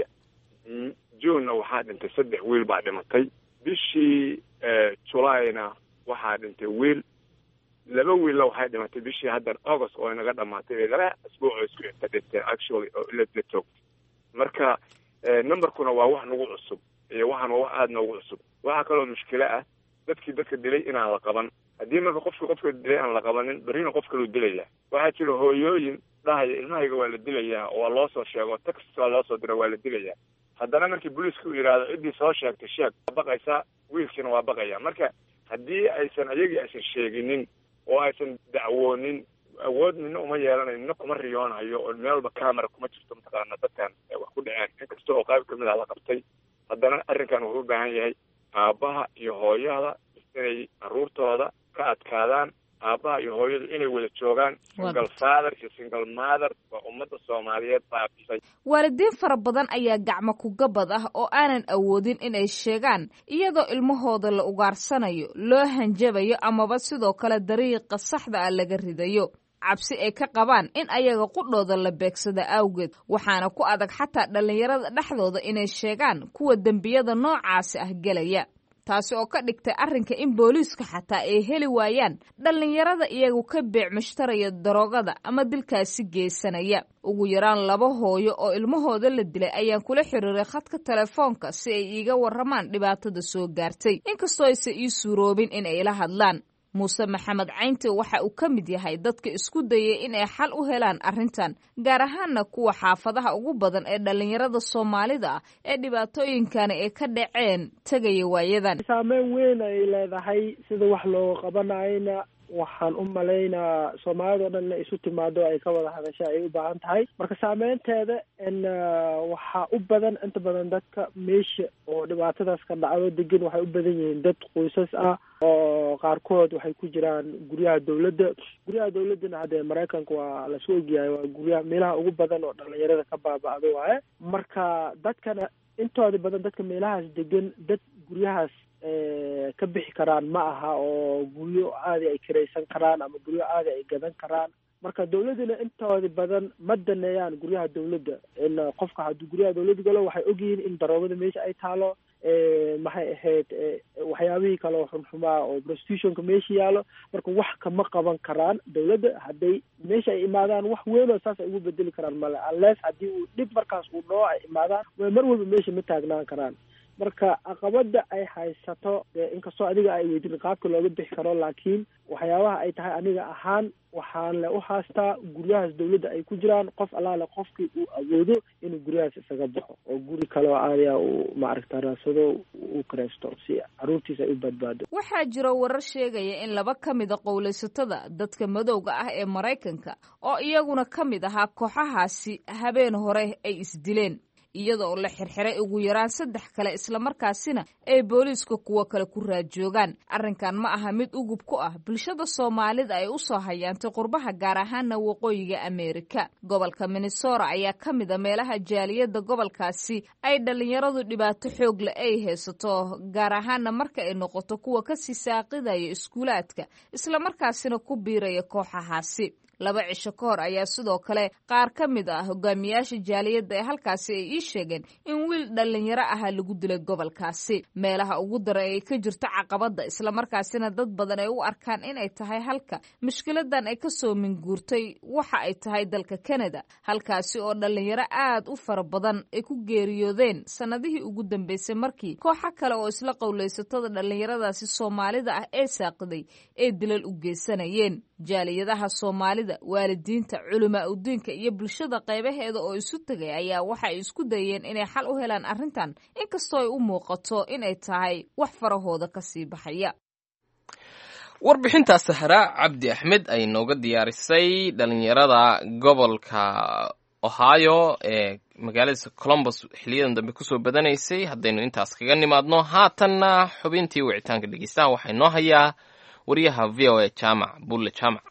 junena waxaa dhintay saddex wiil baa dhimatay bishii julayna waxaa dhintay wiil laba wiilla waxay dhimatay bishii haddan august oo inaga dhamaatay bay laba asbuuc oo isku inta dhinteen actually oo ila la joogtay marka numberkuna waa wax nagu cusub iyo waxaan waa wax aada noogu cusub waxaa kaloo mushkilo ah dadkii dadka dilay inaan la qaban haddii marka qofka qofka dilay aan la qabanin berrina qof kaluu dilaya waxaa jira hooyooyin dhahaya ilmahayga waa la dilayaa oo waa loo soo sheego text waa loo soo dira waa la dilayaa haddana markii booliiska u yidhaahdo ciddii soo sheegtay sheeg waa baqaysaa wiilkiina waa baqaya marka haddii aysan ayagii aysan sheeginin oo aysan dacwoonin awood nina uma yeelanayo nina kuma riyoonayo oo meel walba camera kuma jirto mataqaana dadkan wax ku dhaceen inkasta oo qayb kamid ah la qabtay haddana arrinkan wuxuu u baahan yahay aabbaha iyo hooyada inay carruurtooda ka adkaadaan aabbaha iyo hooyadu inay wada joogaan single father iyo single mother waa ummadda soomaaliyeed baabisay waalidiin fara badan ayaa gacmo kugabad ah oo aanan awoodin inay sheegaan iyadoo ilmahooda la ugaarsanayo loo hanjabayo amaba sidoo kale dariiqa saxda ah laga ridayo cabsi ay ka qabaan in ayaga qudhooda la beegsada awgeed waxaana ku adag xataa dhallinyarada dhexdooda inay sheegaan kuwa dembiyada noocaasi ah gelaya taasi oo ka dhigtay arrinka in booliiska xataa ay heli waayaan dhallinyarada iyagu ka beec mushtaraya daroogada ama dilkaasi geysanaya ugu yaraan laba hooyo oo ilmahooda la dilay ayaan kula xiriiray khadka telefoonka si ay iiga warramaan dhibaatada soo gaartay inkastoo aysan ii suuroobin in ay la hadlaan muuse maxamed caynte waxa uu ka mid yahay dadka isku dayay in ay xal u helaan arrintan gaar ahaanna kuwa xaafadaha ugu badan ee dhallinyarada soomaalida ah ee dhibaatooyinkani ay ka dhaceen tegaya waayadan saameyn weyn ay leedahay sida wax looga qabanayna waxaan u malaynaa soomaalida o dhan inay isu timaado ay ka wada hadasha ay u baahan tahay marka saameynteeda in waxaa u badan inta badan dadka meesha oo dhibaatadaas ka dhacdo degan waxay u badan yihiin dad qoysas ah oo qaarkood waxay ku jiraan guryaha dawladda guryaha dawladdana haddee maraykanka waa lasu ogyahay waa guryaha meelaha ugu badan oo dhalinyarada ka baaba'do waaye marka dadkana intooda badan dadka meelahaas degan dad guryahaas ka bixi karaan ma aha oo guryo aadi ay kiraysan karaan ama guryo aadi ay gadan karaan marka dawladdana intooda badan ma daneeyaan guryaha dawladda in qofka hadduu guryaha dawladda galo waxay ogyihiin in daroogada meesha ay taalo maxay ahayd waxyaabihii kale oo xunxumaa oo prostitutionka meesha yaalo marka wax kama qaban karaan dawladda hadday meesha ay imaadaan wax weyn oo saas ay ugu bedeli karaan male unless haddii uu dhib markaas uu dhoo ay imaadaan way mar walba meesha ma taagnaan karaan marka caqabada ay haysato inkastoo adiga ay weydin qaabka looga bixi karo laakiin waxyaabaha ay tahay aniga ahaan waxaan le u haastaa guryahaas dawladda ay ku jiraan qof allaale qofkii uu awoodo inuu guryahaas isaga baxo oo guri kaleo aadiya uu maaragta raasado uu karaysto si carruurtiisa ay u badbaado waxaa jiro warar sheegaya in laba ka mida qowlaysatada dadka madowga ah ee maraykanka oo iyaguna ka mid ahaa kooxahaasi habeen hore ay isdileen iyada oo la xirxiray ugu yaraan saddex kale islamarkaasina ay booliiska kuwa kale ku raadjoogaan arrinkan ma aha mid ugub ku ah bulshada soomaalida ay u soo hayaantay qurbaha gaar ahaana waqooyiga ameerika gobolka minnesota ayaa ka mid a meelaha jaaliyadda gobolkaasi ay dhallinyaradu dhibaato xoog le ay haysato gaar ahaana marka ay noqoto kuwa kasii saaqidaya iskuulaadka islamarkaasina ku biiraya kooxahaasi laba cisho ka hor ayaa sidoo kale qaar ka mid ah hogaamiyaasha jaaliyadda ee halkaasi ay ii sheegeen in wiil wiil dhallinyaro ahaa lagu dilay gobolkaasi. meelaha ugu daran ay ka jirto caqabadda islamarkaasina dad badan ay u arkaan inay tahay halka mushkiladan ay kasoo minguurtay waxa ay tahay dalka Canada, halkaasi oo dhallinyaro aad u fara badan ay ku geeriyoodeen sanadihii ugu dambeysay markii kooxo kale oo isla qowleysatada dhallinyaradaasi Soomaalida ah ee saaqiday ee dilal u geysanayeen. jaaliyadaha Soomaalida, waalidiinta, culamaa u diinka iyo bulshada qaybaheeda oo isu tagay ayaa waxa ay isku dayeen inay xal u helaan arrintan, inkastoo ay u muuqato inay tahay wax farahooda ka sii baxaya. warbixintaas Sahra Cabdi Axmed ay nooga diyaarisay dhalinyarada gobolka Ohio ee magaalada Columbus xiliyadan dambe kusoo badanaysay. haddaynu intaas kaga nimaadno, haatanna xubintii wicitaanka dhegeystaha waxay noo hayaa wariyaha V O A Jaamac Bulle Jaamac.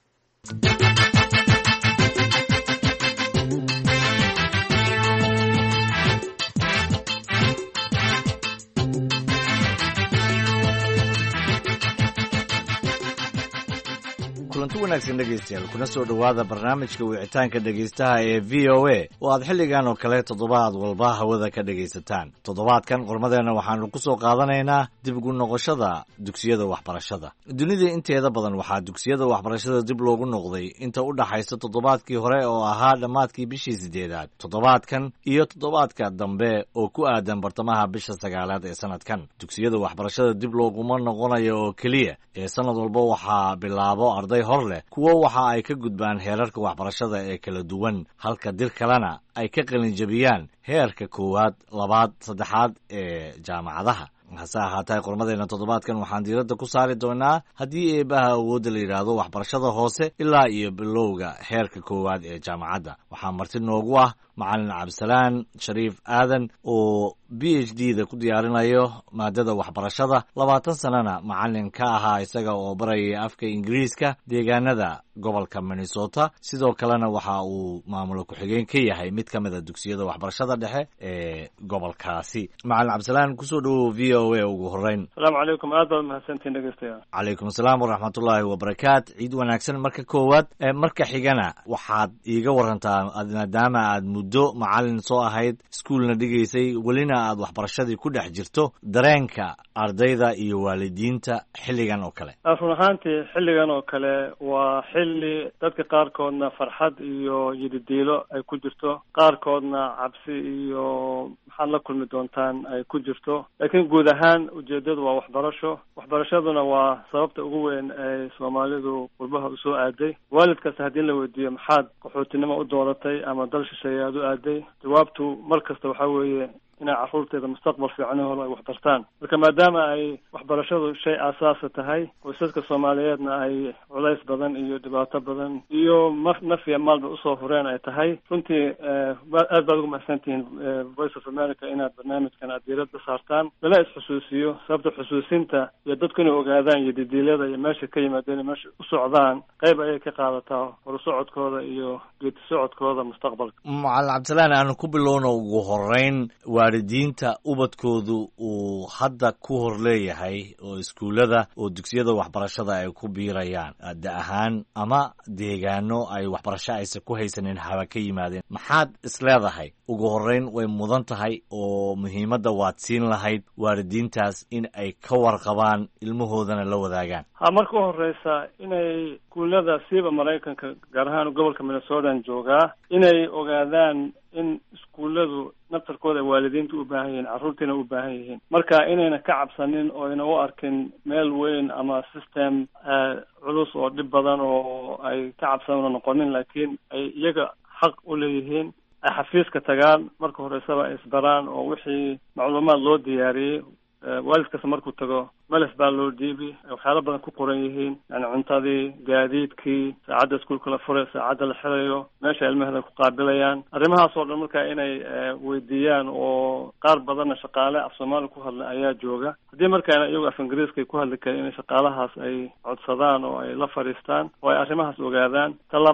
kulanti wanaagsan dhegaystayaal, kuna soo dhowaada barnaamijka wicitaanka dhegaystaha ee V O A oo aad xilligan oo kale toddobaad walba hawada ka dhegaysataan. toddobaadkan qormadeenna waxaanu ku soo qaadanaynaa dib ugu noqoshada dugsiyada waxbarashada. dunida inteeda badan waxaa dugsiyada waxbarashada dib loogu noqday inta u dhaxaysa toddobaadkii hore oo ahaa dhammaadkii bishii sideedaad, toddobaadkan iyo toddobaadka dambe oo ku aadan bartamaha bisha sagaalaad ee sanadkan. dugsiyada waxbarashada dib looguma noqonayo oo keliya ee sanad walba waxaa bilaabo arday hor leh, kuwo waxa ay ka gudbaan heerarka waxbarashada ee kala duwan, halka dir kalena ay ka qalinjabiyaan heerka koowaad, labaad, saddexaad ee jaamacadaha. hase ahaatee qormadeenna toddobaadkan waxaan diiradda ku saari doonaa haddii eebaha awoodda la yidhaahdo waxbarashada hoose ilaa iyo bilowga heerka koowaad ee jaamacadda. waxaa marti noogu ah macalin cabdisalaan shariif aadan oo B H D da ku diyaarinayo maadada waxbarashada, labaatan sanana macalin ka ahaa isaga oo barayay afka Ingiriiska deegaanada gobolka Minnesota. sidoo kalena waxa uu maamulo ku-xigeen ka yahay mid ka mid a dugsiyada waxbarashada dhexe ee gobolkaasi. macalin cabdisalaan, kusoo dhawow V O A ugu horeyn. asalaamu calaykum, aad baad mahadsantiin dhegeystayaal. calaykum asalaam waraxmatullaahi wabarakaat. ciid wanaagsan marka koowaad. marka xigana waxaad iiga warantaa, maadaama aad muddo macalin soo ahayd, iskuulna dhigaysay, welina aad waxbarashadii ku dhex jirto, dareenka ardayda iyo waalidiinta xilligan oo kale. run ahaantii xilligan oo kale waa xilli dadka qaarkoodna farxad iyo yididiilo ay ku jirto, qaarkoodna cabsi iyo maxaad la kulmi doontaan ay ku jirto. laakiin guud ahaan ujeedadu waa waxbarasho. waxbarashaduna waa sababta ugu weyn ay Soomaalidu qurbaha u soo aaday. waalid kasta haddii la weydiiyo maxaad qaxootinimo u dooratay ama dal shisheeye aad u aaday, jawaabtu mar kasta waxaa weeye inay carruurteeda mustaqbal fiican hore ay waxbartaan. marka maadaama ay waxbarashadu shay aasaasa tahay, qoysaska Soomaaliyeedna ay culays badan iyo dhibaato badan iyo naf iyo maalba usoo hureen ay tahay, runtii aad baad ugu mahadsantihiin Voice of America inaad barnaamijkan aad diiradda saartaan, lala is-xusuusiyo. sababta xusuusinta iyo dadku inay ogaadaan iyo didiilada iyo meesha ka yimaadeen iyo meesha u socdaan qayb ayay ka qaadataa horusocodkooda iyo geedi socodkooda mustaqbalka. macalin cabdisalaan, aanu ku bilowno ugu horeyn, waalidiinta ubadkoodu uu hadda ku hor leeyahay oo iskuullada oo dugsiyada waxbarashada ay ku biirayaan da ahaan ama deegaano ay waxbarasho aysan ku haysanin haba ka yimaadeen, maxaad isleedahay ugu horeyn way mudan tahay oo muhiimadda waad siin lahayd waalidiintaas in ay ka warqabaan ilmahoodana la wadaagaan? ha marka u horeysa inay iskuullada siiba Maraykanka, gaar ahaan gobolka Minnesota joogaa, inay ogaadaan in iskuulladu naftarkooda ay waalidiinta u baahan yihiin, carruurtiina u baahan yihiin. marka inayna ka cabsanin oo ayna u arkin meel weyn ama system culus oo dhib badan oo ay ka cabsan noqonin, laakiin ay iyaga xaq u leeyihiin ay xafiiska tagaan, marka horeysaba ay isbaraan oo wixii macluumaad loo diyaariyey waalid kasta markuu tago malaf baa loo dhiibi, waxyaalo badan ku qoran yihiin, yani cuntadii, gaadiidkii, saacadda iskuulka la furay, saacadda la xirayo, meesha ilmaheeda ku qaabilayaan, arrimahaas oo dhan marka inay weydiiyaan. oo qaar badanna shaqaale af Soomaali ku hadla ayaa jooga. haddii markaana iyagu af Ingiriiska ku hadli karin, inay shaqaalahaas ay codsadaan oo ay la fadhiistaan oo ay arrimahaas ogaadaan. ta labaad,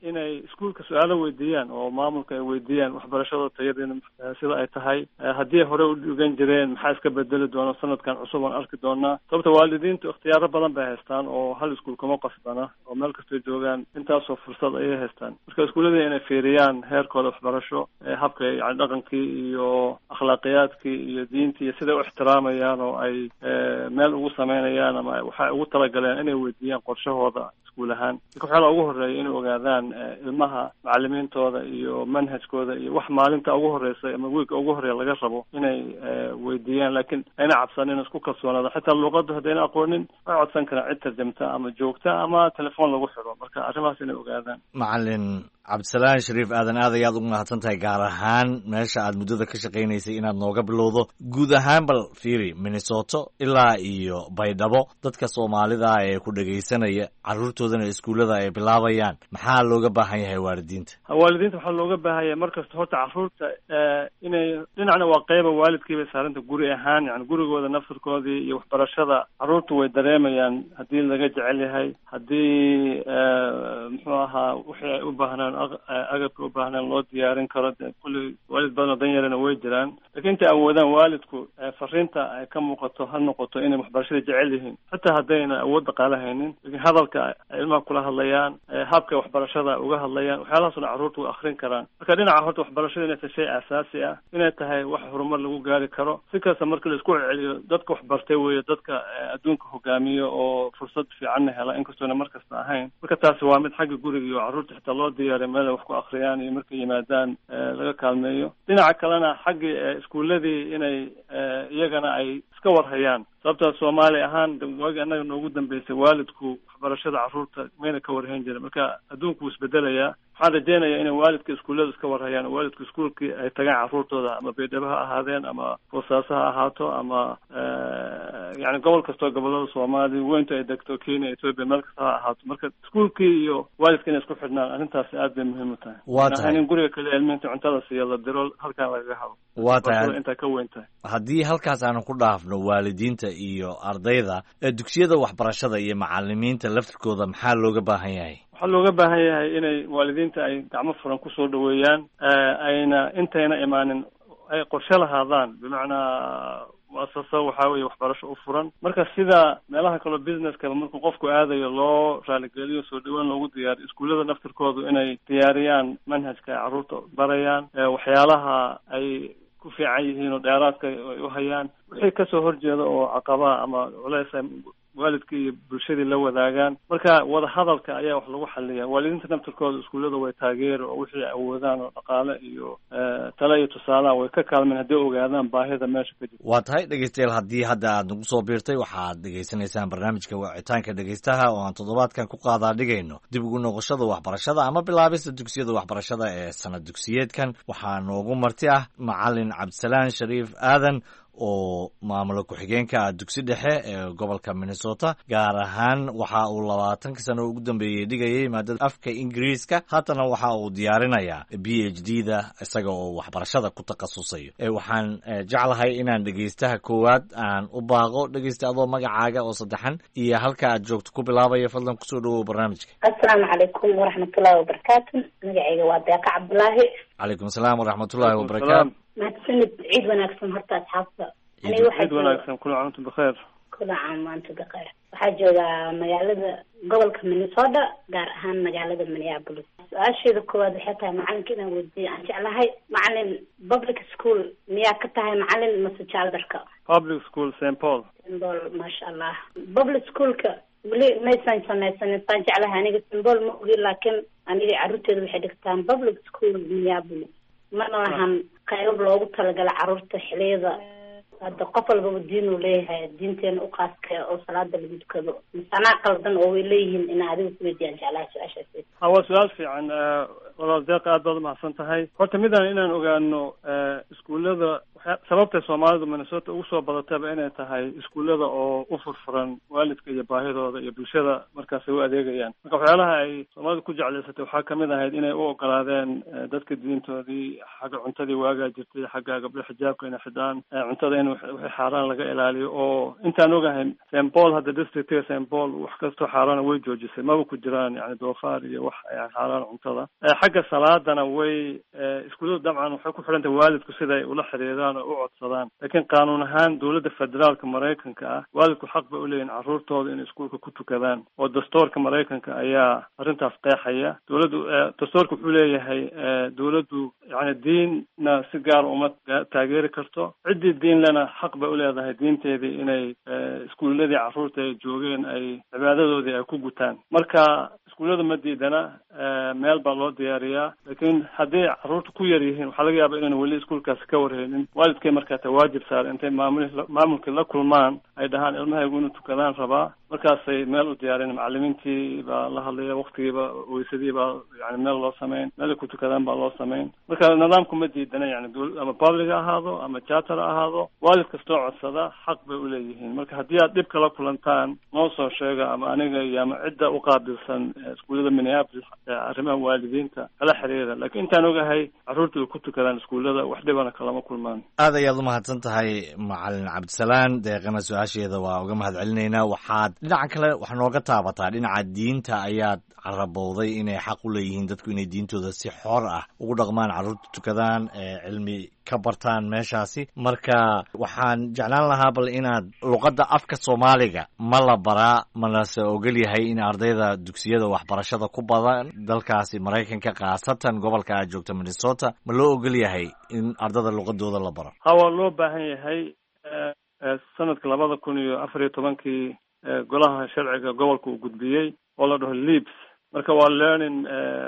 inay iskuolka su-aalo weydiiyaan oo maamulka ay weydiiyaan waxbarashada tayadeena sida ay tahay, haddii hore u dhigan jireen maxaa iska bedeli doona sanadkan cusub aan arki doonaa. sababta waalidiintu ikhtiyaaro badan bay haystaan oo hal iskuol kuma qasbana oo meel kastay joogaan intaasoo fursad ayay haystaan. marka iskuullada inay fiiriyaan heerkooda waxbarasho, habka yani dhaqankii iyo akhlaaqiyaadkii iyo diintii iyo siday u ixtiraamayaan oo ay meel ugu sameynayaan ama waxay ugu talagaleen inay weydiiyaan qorshahooda iskuul ahaan. marka waxyaala ugu horeeya inay ogaadaan ilmaha macalimiintooda iyo manhajkooda iyo wax maalinta ugu horeysa ama wiilka ugu horeeya laga rabo inay weydiiyaan, laakiin ayna cabsanin, isku kalsoonaada. xitaa luuqadda haddayna aqoonin way codsan karaan cid tarjamta ama joogta ama telefoon lagu xidho. marka arrimahaas inay ogaadaan. macalin cabdisalaan shariif aadan, aad ayaad ugu mahadsan tahay, gaar ahaan meesha aad muddada ka shaqaynaysay inaad nooga bilowdo. guud ahaan bal fiiri minnesota ilaa iyo baydhabo, dadka soomaalida ee ku dhegaysanaya carruurtoodana iskuullada ay bilaabayaan, maxaa looga baahan yahay waalidiinta? waalidiinta waxaa looga baahan yahay markasta horta carruurta inay dhinacna waa qeyba waalidkiibay saaranta guri ahaan, yani gurigooda naftirkoodii iyo waxbarashada carruurtu way dareemayaan haddii laga jecel yahay, haddii muxuu ahaa wixii ay u baahnaan agabka u baahnaan loo diyaarin karo. de kulli waalid badan oo dan yarana way jiraan, lakiin intay awoodaan waalidku fariinta ay ka muuqato ha noqoto inay waxbarashada jecel yihiin, xitaa haddayna awood dhaqaale haynin. lakiin hadalka ay ilmaha kula hadlayaan, habka waxbarashada uga hadlayaan, waxyaalahaasuna carruurta way akrin karaan. marka dhinaca horta waxbarashada inay tahay shay aasaasi ah, inay tahay wax horumar lagu gaari karo. si kasta marka la isku celceliyo dadka waxbartay weeye dadka adduunka hogaamiyo oo fursad fiicanna hela, inkastoona mar kasta ahayn. marka taasi waa mid xagga guriga iyo carruurta xitaa loo diyaariya meel ay wax ku akriyaan iyo markay yimaadaan laga kaalmeeyo. dhinaca kalena xaggii iskuulladii inay iyagana ay iska warhayaan. sababta soomaali ahaan waagi annaga noogu dambeysay waalidku waxbarashada carruurta mayna ka warhayn jirin. marka adduunku wuu isbedelayaa. waxaan rajeynayaa inay waalidka iskuullada iska warhayaan, waalidka iskuolkii ay tagaan carruurtooda ama baydhabo ha ahaadeen ama boosaaso ha ahaato ama yani gobol kastoo gobolada soomaaliya weynta ay degto kenya, ethoopia, meel kasta ha ahaato. marka iskuolkii iyo waalidka inay isku xidhnaan, arrintaasi aad bay muhiim u tahay. waa tahay in guriga kale ilmihinta cuntada siiya la diro halkaan lagaga habo. waa tahay intaa ka weyn tahay. haddii halkaas aanu ku dhaafno waalidiinta iyo ardayda, dugsiyada waxbarashada iyo macalimiinta laftirkooda maxaa looga baahan yahay? waxaa looga baahan yahay inay waalidiinta ay gacmo furan kusoo dhaweeyaan, ayna intayna imaanin ay qorshe lahaadaan. bimacnaa muasasa waxaa weeye waxbarasho u furan. marka sida meelaha kaleo businesskaba markuu qofku aadayo loo raaligeliyo soo dhawaan loogu diyaariyo, iskuullada naftirkoodu inay diyaariyaan manhajka ay carruurta barayaan, waxyaalaha ay ku fiican yihiin oo dheeraadka ay u hayaan, wixii kasoo horjeeda oo caqabaa ama culeys waalidka iyo bulshadii la wadaagaan. marka wada hadalka ayaa wax lagu xaliya. waalidiinta naftirkooda iskuullada way taageeri oo wixii awoodaan oo dhaqaale iyo tale iyo tusaalaha way ka kaalmeen hadday ogaadaan baahida meesha ka jirta. waa tahay dhegeystayaal, haddii hadda aad nagu soo biirtay, waxaad dhegeysanaysaan barnaamijka wicitaanka dhegeystaha oo aan toddobaadkan ku qaadaa dhigayno dib ugu noqoshada waxbarashada ama bilaabista dugsiyada waxbarashada ee sanad dugsiyeedkan. waxaa noogu marti ah macalin cabdisalaan shariif aadan oo maamula ku-xigeenka ah dugsi dhexe ee gobolka minnesota. gaar ahaan waxa uu labaatankii sano ugu dambeeyey dhigayay maadada afka ingiriiska, haatana waxa uu diyaarinayaa b h d da isaga oo waxbarashada ku takhasusayo. waxaan jeclahay inaan dhegeystaha koowaad aan u baaqo. dhegeysta adoo magacaaga oo saddexan iyo halka aad joogto ku bilaabaya, fadlan kusoo dhawow barnaamijka. assalaamu calaykum waraxmatullaahi wabarakaatu. magacayga waa deeqa cabdulaahi. calaykum asalaam waraxmatullaahi wabarakaatu. mahadsanid. ciid wanaagsan horta asxaabta. ciid wanaagsan. kula caam antum bikheer. kula caam antum bikheer. waxaa joogaa magaalada gobolka minnesota, gaar ahaan magaalada minneapolis. su-aasheeda koowaad waxay tahay macalinka inaan weydiiyo. aan jeclahay macalin public school miyaa ka tahay macalin mase jaaldarka? public school saint paul. saint paul, maasha allah. public schoolka weli maysan samaysanin. saan jeclahay aniga saint paul ma ogi, laakiin aniga carruurteeda waxay dhigtaan public school minneapolis. mana lahan qayb loogu talagala carruurta xiliyada. hadda qof walbaba diinuu leeyahay, diinteena u qaaska oo salaada lagu dukado. misanaa qaldan oo way leeyihiin ina adiga kuweydiyaan jeclaha su-aashaas. ha waa su-aal fiican walaal deeqa, aad baad umahadsan tahay. horta midaan inaan ogaano iskuullada sababta soomaalidu minnesota ugu soo badataba inay tahay iskuullada oo u furfuran waalidka iyo baahidooda iyo bulshada markaas ay u adeegayaan. marka waxyaalaha ay soomaalidu ku jeclaysatay waxaa kamid ahayd inay u ogolaadeen dadka diintoodii, xagga cuntadii waagaa jirtay, xagga gabdho xijaabka inay xidhaan, cuntada in wixii xaaraan laga ilaaliyo. oo intaan ogahay Saint Paul hadda districtiga Saint Paul wax kastoo xaaraana way joojisay, maba ku jiraan yani doofaar iyo wax xaaraan cuntada. xagga salaadana way iskuulladu dabcan waxay ku xidhan tahay waalidku siday ula xiriiraan oo u codsadaan, laakiin qaanuun ahaan dowladda federaalka maraykanka ah waalidku xaq bay u leeyihin carruurtooda inay iskuulka ku tukadaan, oo dastuurka maraykanka ayaa arrintaas qeexaya. dowladdu dastuurka wuxuu leeyahay dowladdu yani diinna si gaar uma taageeri karto, ciddii diin lena xaq bay u leedahay diinteedii inay iskuulladii carruurta ay joogeen ay cibaadadoodii ay ku gutaan. marka iskuullada ma diidana, meel baa loo diyaariyaa, laakiin haddii carruurta ku yar yihiin waxaa laga yaaba inayna weli iskuulkaasi ka warheynin. waalidkay markaa ta waajib saar intay maamul maamulkii la kulmaan ay dhahaan ilmahaygu inuu tukadaan rabaa, markaasay meel u diyaareen. macalimiintii baa la hadlaya, waktigiiba weysadii baa yani meel loo samayn, meel ay ku tukadaan baa loo samayn. marka nidaamku ma diidana yani ama public ha ahaado ama charter ha ahaado, waalid kastoo codsada xaq bay u leeyihiin. marka haddii aad dhib kala kulantaan noo soo sheega, ama aniga iyo ama cidda u qaabilsan iskuullada Minneapolis arrimaha waalidiinta kala xiriira. laakiin intaan ogahay carruurta ay ku tukadaan iskuullada wax dhibana kalama kulmaan. aad ayaad u mahadsan tahay macalin cabdisalaan deeqana su-aasheeda waa uga mahad celinaynaa. waxaad dhinaca kale wax nooga taabataa dhinaca diinta ayaad carabowday inay xaq u leeyihiin dadku inay diintooda si xor ah ugu dhaqmaan, carruurta tukadaan, cilmi ka bartaan meeshaasi. marka waxaan jeclaan lahaa bal inaad luqadda afka soomaaliga ma la baraa, malase ogol yahay in ardayda dugsiyada waxbarashada ku badan dalkaasi maraykanka khaasatan gobolka aad joogta Minnesota ma loo ogol yahay in ardada luqadooda la baro? ha waa loo baahan yahay. sanadka labada kun iyo afar iyo tobankii golaha sharciga gobolka uu gudbiyey oo la dhaho leaps. marka waa learning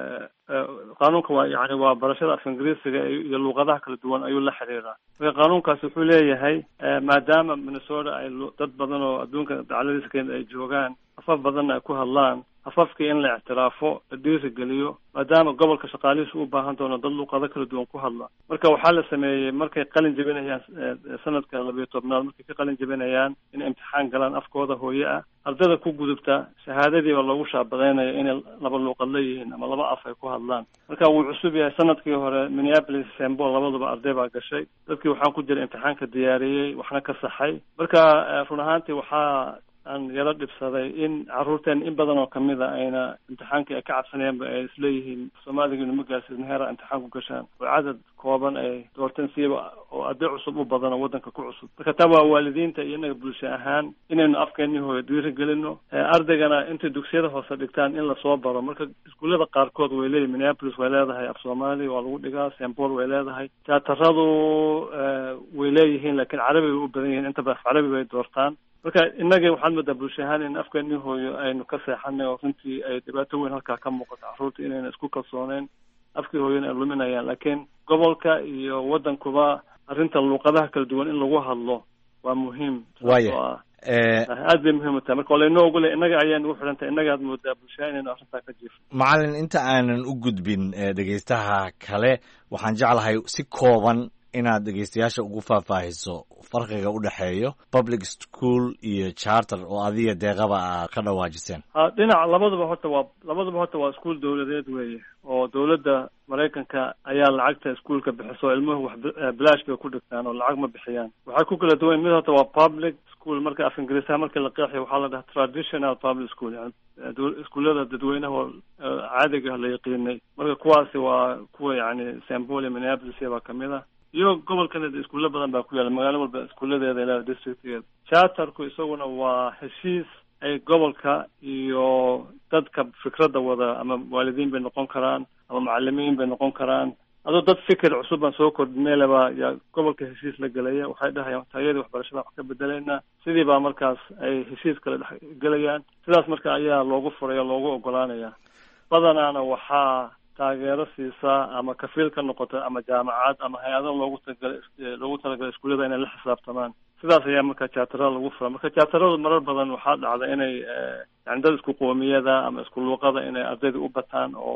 qaanuunka waa yani waa barashada af ingiriisiga iyo luuqadaha kala duwan ayuu la xiriiraa. marka qaanuunkaasi wuxuu leeyahay maadaama Minnesota ay dad badan oo adduunka dacaladiisa keena ay joogaan, afaf badanna ay ku hadlaan, afafkii in la ictiraafo, la dhiirigeliyo, maadaama gobolka shaqaalihiisu u baahan doono dad luuqado kala duwan ku hadla. marka waxaa la sameeyey markay qalin jebinayaan sanadka labiyo tobnaad, markay ka qalin jebinayaan inay imtixaan galaan afkooda hooye ah. ardada ku gudubta shahaadadiiba loogu shaabadaynaya inay laba luuqad leeyihiin ama laba af ay ku hadlaan. marka wuu cusub yahay. sanadkii hore Minneapolis Saint Paul labaduba arday baa gashay. dadkii waxaan ku jiray imtixaanka diyaariyey, waxna ka saxay. marka run ahaantii waxaa aan yaro dhibsaday in carruurteen in badan oo kamid a ayna imtixaankii ay ka cabsanayaanba ay isleeyihiin soomaaliga inuma gaarsiin heera imtixaan ku gashaan, oo cadad kooban ay doorteen siiba oo arday cusub u badan oo waddanka ku cusub. marka taa waa waalidiinta iyo inaga bulsho ahaan inaynu afkeenii hooyo dhiirigelino, ardaygana intay dugsiyada hoose dhigtaan in lasoo baro. marka iskuullada qaarkood way leeyihin, Minneapolis way leedahay af soomaali waa lagu dhigaa, Saint Paul way leedahay, jaataradu way leeyihiin, laakiin carabi bay u badan yihiin, intaba af carabi bay doortaan. marka innaga waxaan moodaa bulsho ahaan in afkeenii hooyo aynu ka seexanay oo runtii ay dhibaato weyn halkaa ka muuqato. carruurta inayna isku kalsooneyn, afkii hooyona ay luminayaan. laakiin gobolka iyo waddankuba arrinta luuqadaha kala duwan in lagu hadlo waa muhiim. waaya aad bay muhiim u tahay. marka walaynoo ogolay innaga ayaan ugu xidhan tahay, innagaad moodaa bulshaha inaynu arrintaa ka jiifo. macalin, inta aanan u gudbin dhegaystaha kale, waxaan jeclahay si kooban inaad dhegaystayaasha ugu faahfaahiso farqiga u dhexeeyo public school iyo charter oo adiga deeqaba aad ka dhawaajiseen. ha dhinaca labaduba horta waa labaduba horta waa iskuul dawladeed weeye, oo dawladda Maraykanka ayaa lacagta iskuulka bixiso, ilmuhu wax bilaash bay ku dhigtaan oo lacag ma bixiyaan. waxay ku kala duwan, mid horta waa public school, marka af ingiriisaha marka la qeexayo waxaa la dhahaa traditional public school, yani iskuullada dadweynaha caadiga la yaqiinay. marka kuwaasi waa kuwa yani Saint Paul iyo Minneapolis baa kamid ah, iyo gobolkan iskuulla badan baa ku yaala, magaalo walba iskuulladeeda ilaa districtkeeda. charterku isaguna waa heshiis ay gobolka iyo dadka fikradda wada, ama waalidiin bay noqon karaan ama macalimiin bay noqon karaan, adoo dad fikir cusub baan soo kordhineelaba yaa gobolka heshiis la gelaya. waxay dhahayaan tayadii waxbarashada wax ka bedelaynaa, sidii baa markaas ay heshiis kale dhex gelayaan. sidaas marka ayaa loogu furaya, loogu ogolaanaya. badanaana waxaa taageero siisaa ama kafiil ka noqota ama jaamacad ama hay-ado loogu talagalay loogu talagalay iskuullada inay la xisaabtamaan. sidaas ayaa marka jaatarada lagu fura. marka jaataradu marar badan waxaa dhacda inay yani dad isku qoomiyada ama isku luuqada inay ardayda u bataan, oo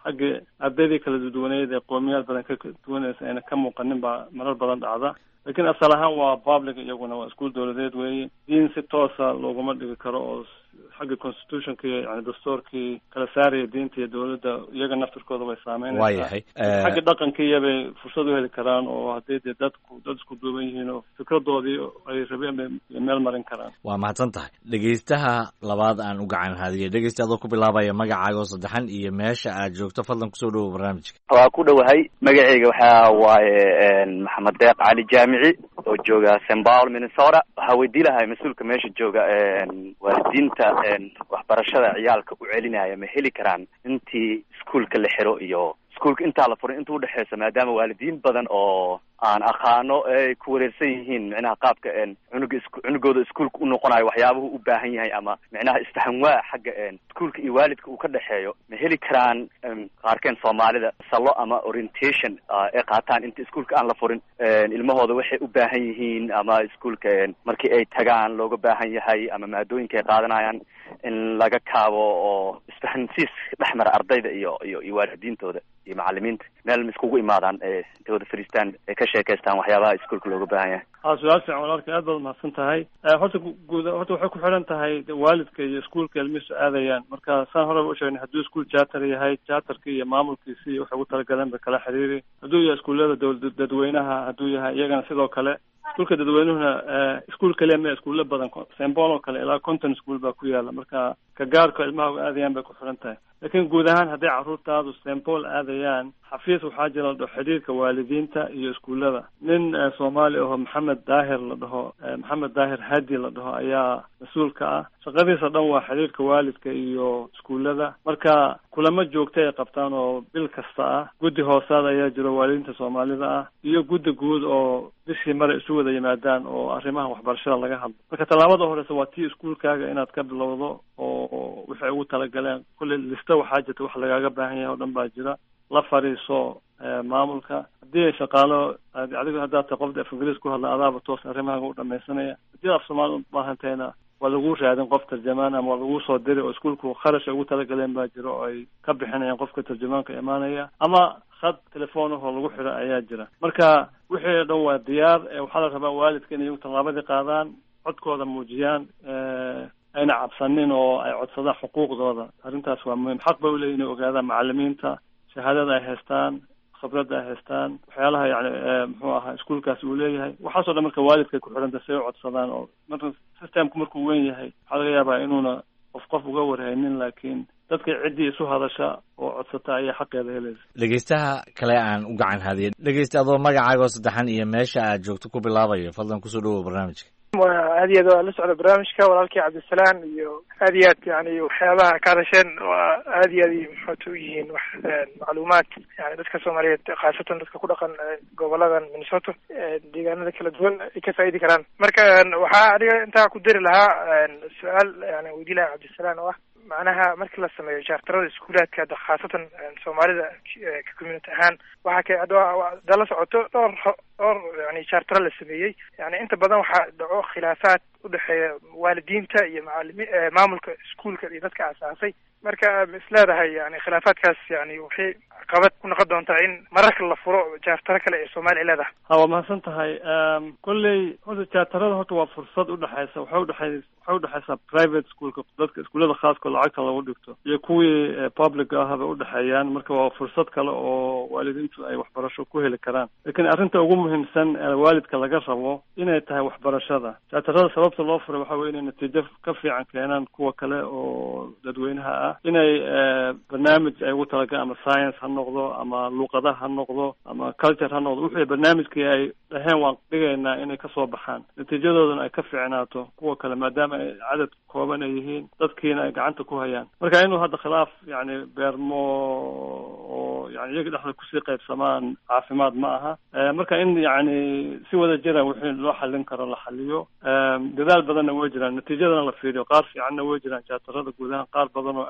xagga ardaydii kala duwaneed ee qoomiyaal badan ka duwanaysa ayna ka muuqanin baa marar badan dhacda laakiin asal ahaan waa public iyaguna waa iskuul dowladeed weeye diin si toosa looguma dhigi karo oo xagga constitutionka iyo yani dastuurkii kala saaraya diinta iyo dowladda iyaga naftirkooda way saameynaysaa waayahay xagga dhaqankiiya bay fursad u heli karaan oo haddii dee dadku dad isku duuban yihiin oo fikradoodii ay rabeen bay meel marin karaan waa mahadsan tahay dhegeystaha labaad aan u gacan haadiyay dhegeysta adoo ku bilaabaya magacaaga oo saddexan iyo meesha aad joogto fadlan kusoo dhawow barnaamijka waa ku dhowahay magacayga waxaa waaye maxamed deeq cali jaamici oo jooga Saint Paul Minnesota waxaa weydii lahay mas-uulka meesha jooga waalidiinta waxbarashada ciyaalka u celinaya ma heli karaan intii iskuulka la xiro iyo iskuulka intaa la furay inta udhexeysa maadaama waalidiin badan oo aan aqaano ay ku wareersan yihiin micnaha qaabka cunuga cunugooda iskuulka u noqonayo waxyaabuhu u baahan yahay ama micnaha isfahanwaa xagga iskuulka iyo waalidka uu ka dhexeeyo ma heli karaan qaarkeen soomaalida salo ama orientation ay qaataan inta iskuulka aan la furin ilmahooda waxay u baahan yihiin ama iskuulka markii ay tagaan looga baahan yahay ama maadooyinka ay qaadanayaan in laga kaabo oo isfahansiis dhexmara ardayda iyo iyo iyo waalidiintooda iyo macalimiinta meel ma iskugu imaadaan ee intooda fariistaan ee ka sheekaystaan waxyaabaha iskuulka looga baahan yahay haa su-aal fiican walaalka aad baad mahadsan tahay horta guud horta waxay ku xiran tahay waalidka iyo iskuulka ilmihiisu aadayaan marka saan horeba u sheegnay hadduu iskuul charter yahay charterka iyo maamulkiisi iyo waxay ugu talagaleen ba kala xiriiri hadduu yahay iskuullada dowla dadweynaha hadduu yahay iyagana sidoo kale iskuulka dadweynuhuna iskuul kaliya ma iskuulla badan Saint Paul oo kale ilaa konton iskuul baa ku yaala marka ka gaarka ilmaha aadayaan bay ku xiran tahay laakiin guud ahaan hadday carruurtaadu Saint Paul aadayaan xafiis waxaa jira la dhaho xiriirka waalidiinta iyo iskuullada nin Soomaali oo Maxamed Daahir la dhaho Maxamed Daahir Hadi la dhaho ayaa mas-uulka ah shaqadiisa dhan waa xiriirka waalidka iyo iskuullada marka kulamo joogta ay qabtaan oo bil kasta ah guddi hoosaad ayaa jiro waalidiinta Soomaalida ah iyo guddi guud oo bishii mare isu wada yimaadaan oo arrimaha waxbarashada laga hadlo marka tallaabada horeysa waa tii iskuulkaaga inaad ka bilowdo oo waxay ugu talagaleen kulle lista waxaa jirta wax lagaaga baahan yahay oo dhan baa jira la fariiso maamulka haddii ay shaqaalo adigu haddaad tahay qofda af ingiriis ku hadla adaaba toos arrimahaaga u dhamaysanaya haddii af soomaali u baahantayna waa lagu raadin qof tarjamaan ama waa lagu soo diri oo iskuulku kharash ay ugu talagaleen baa jira oo ay ka bixinayaan qofka tarjamaanka imaanaya ama khad telefoonahoo lagu xiro ayaa jira marka wixii dhan waa diyaar waxaa la rabaa waalidka inay tallaabadii qaadaan codkooda muujiyaan ayna cabsanin oo ay codsadaan xuquuqdooda arrintaas waa muhiim xaq bay uleeyihin inay ogaadaan macalimiinta shahaadada ay haystaan khibradda ay haystaan waxyaalaha yani muxuu ahaa iskuulkaasi uu leeyahay waxaasoo dhan marka waalidkay ku xidhanta si ay u codsadaan oo marka systemku markuu weyn yahay waxaa laga yaabaa inuuna qof qof uga warhaynin laakiin dadka ciddii isu hadasha oo codsata ayaa xaqeeda helaysa dhegeystaha kale aan u gacan haadiye dhegeysta adoo magacaaga oo saddexan iyo meesha aad joogto ku bilaabayo fadlan kusoo dhawow barnaamijka aad iyo aad waa la socda barnaamijka walaalkii cabdisalaan iyo aad iyo aad yani waxyaabaha ka hadasheen waa aad iyo aad muxuuta u yihiin wax macluumaad yani dadka soomaaliyeed khaasatan dadka ku dhaqan goboladan Minnesota deegaanada kala duwan ay ka faa'iidi karaan marka waxaa aniga intaa ku dari lahaa su-aal yani weydii lahaa cabdisalaan oo ah macnaha markii la sameeyo jaartarada iskuulaadka hadda khaasatan soomaalida ka community ahaan waxaa ka hadda la socoto dhowr dhowr yani jaartaro la sameeyey yani inta badan waxaa dhaco khilaafaad udhexeeya waalidiinta iyo macalimi maamulka iskuulka iyo dadka asaasay marka isleedahay yani khilaafaadkaas yani waxay qabad ku noqon doontaa in mararka la furo jaartaro kale ee Soomaaliya leedahay ha waa mahadsan tahay kulley horta jaartarada horta waa fursad udhexeysa waxay udhexeysa waxay udhexeysaa private schoolka dadka iskuullada khaaska lacagta lagu dhigto iyo kuwii public ahaba udhexeeyaan marka waa fursad kale oo waalidiintu ay waxbarasho ku heli karaan laakiin arrinta ugu muhiimsan ee waalidka laga rabo inay tahay waxbarashada jaartarada sababta loo furay waxaa weye inay natiijo ka fiican keenaan kuwa kale oo dadweynaha ah inay barnaamij ay ugu talagalaan ama science ha noqdo ama luuqadaha ha noqdo ama culture ha noqdo wixii barnaamijkii ay dhaheen waan dhigaynaa inay kasoo baxaan natiijadoodana ay ka fiicnaato kuwa kale maadaama ay cadad kooban ay yihiin dadkiina ay gacanta ku hayaan marka inuu hadda khilaaf yani beermo oo yani iyaga dhexda kusii qaybsamaan caafimaad ma aha marka in yani si wada jira wixii loo xallin karo la xaliyo dadaal badanna way jiraan natiijadana la fiiriyo qaar fiicanna way jiraan jaatarada guud ahaan qaar badan oo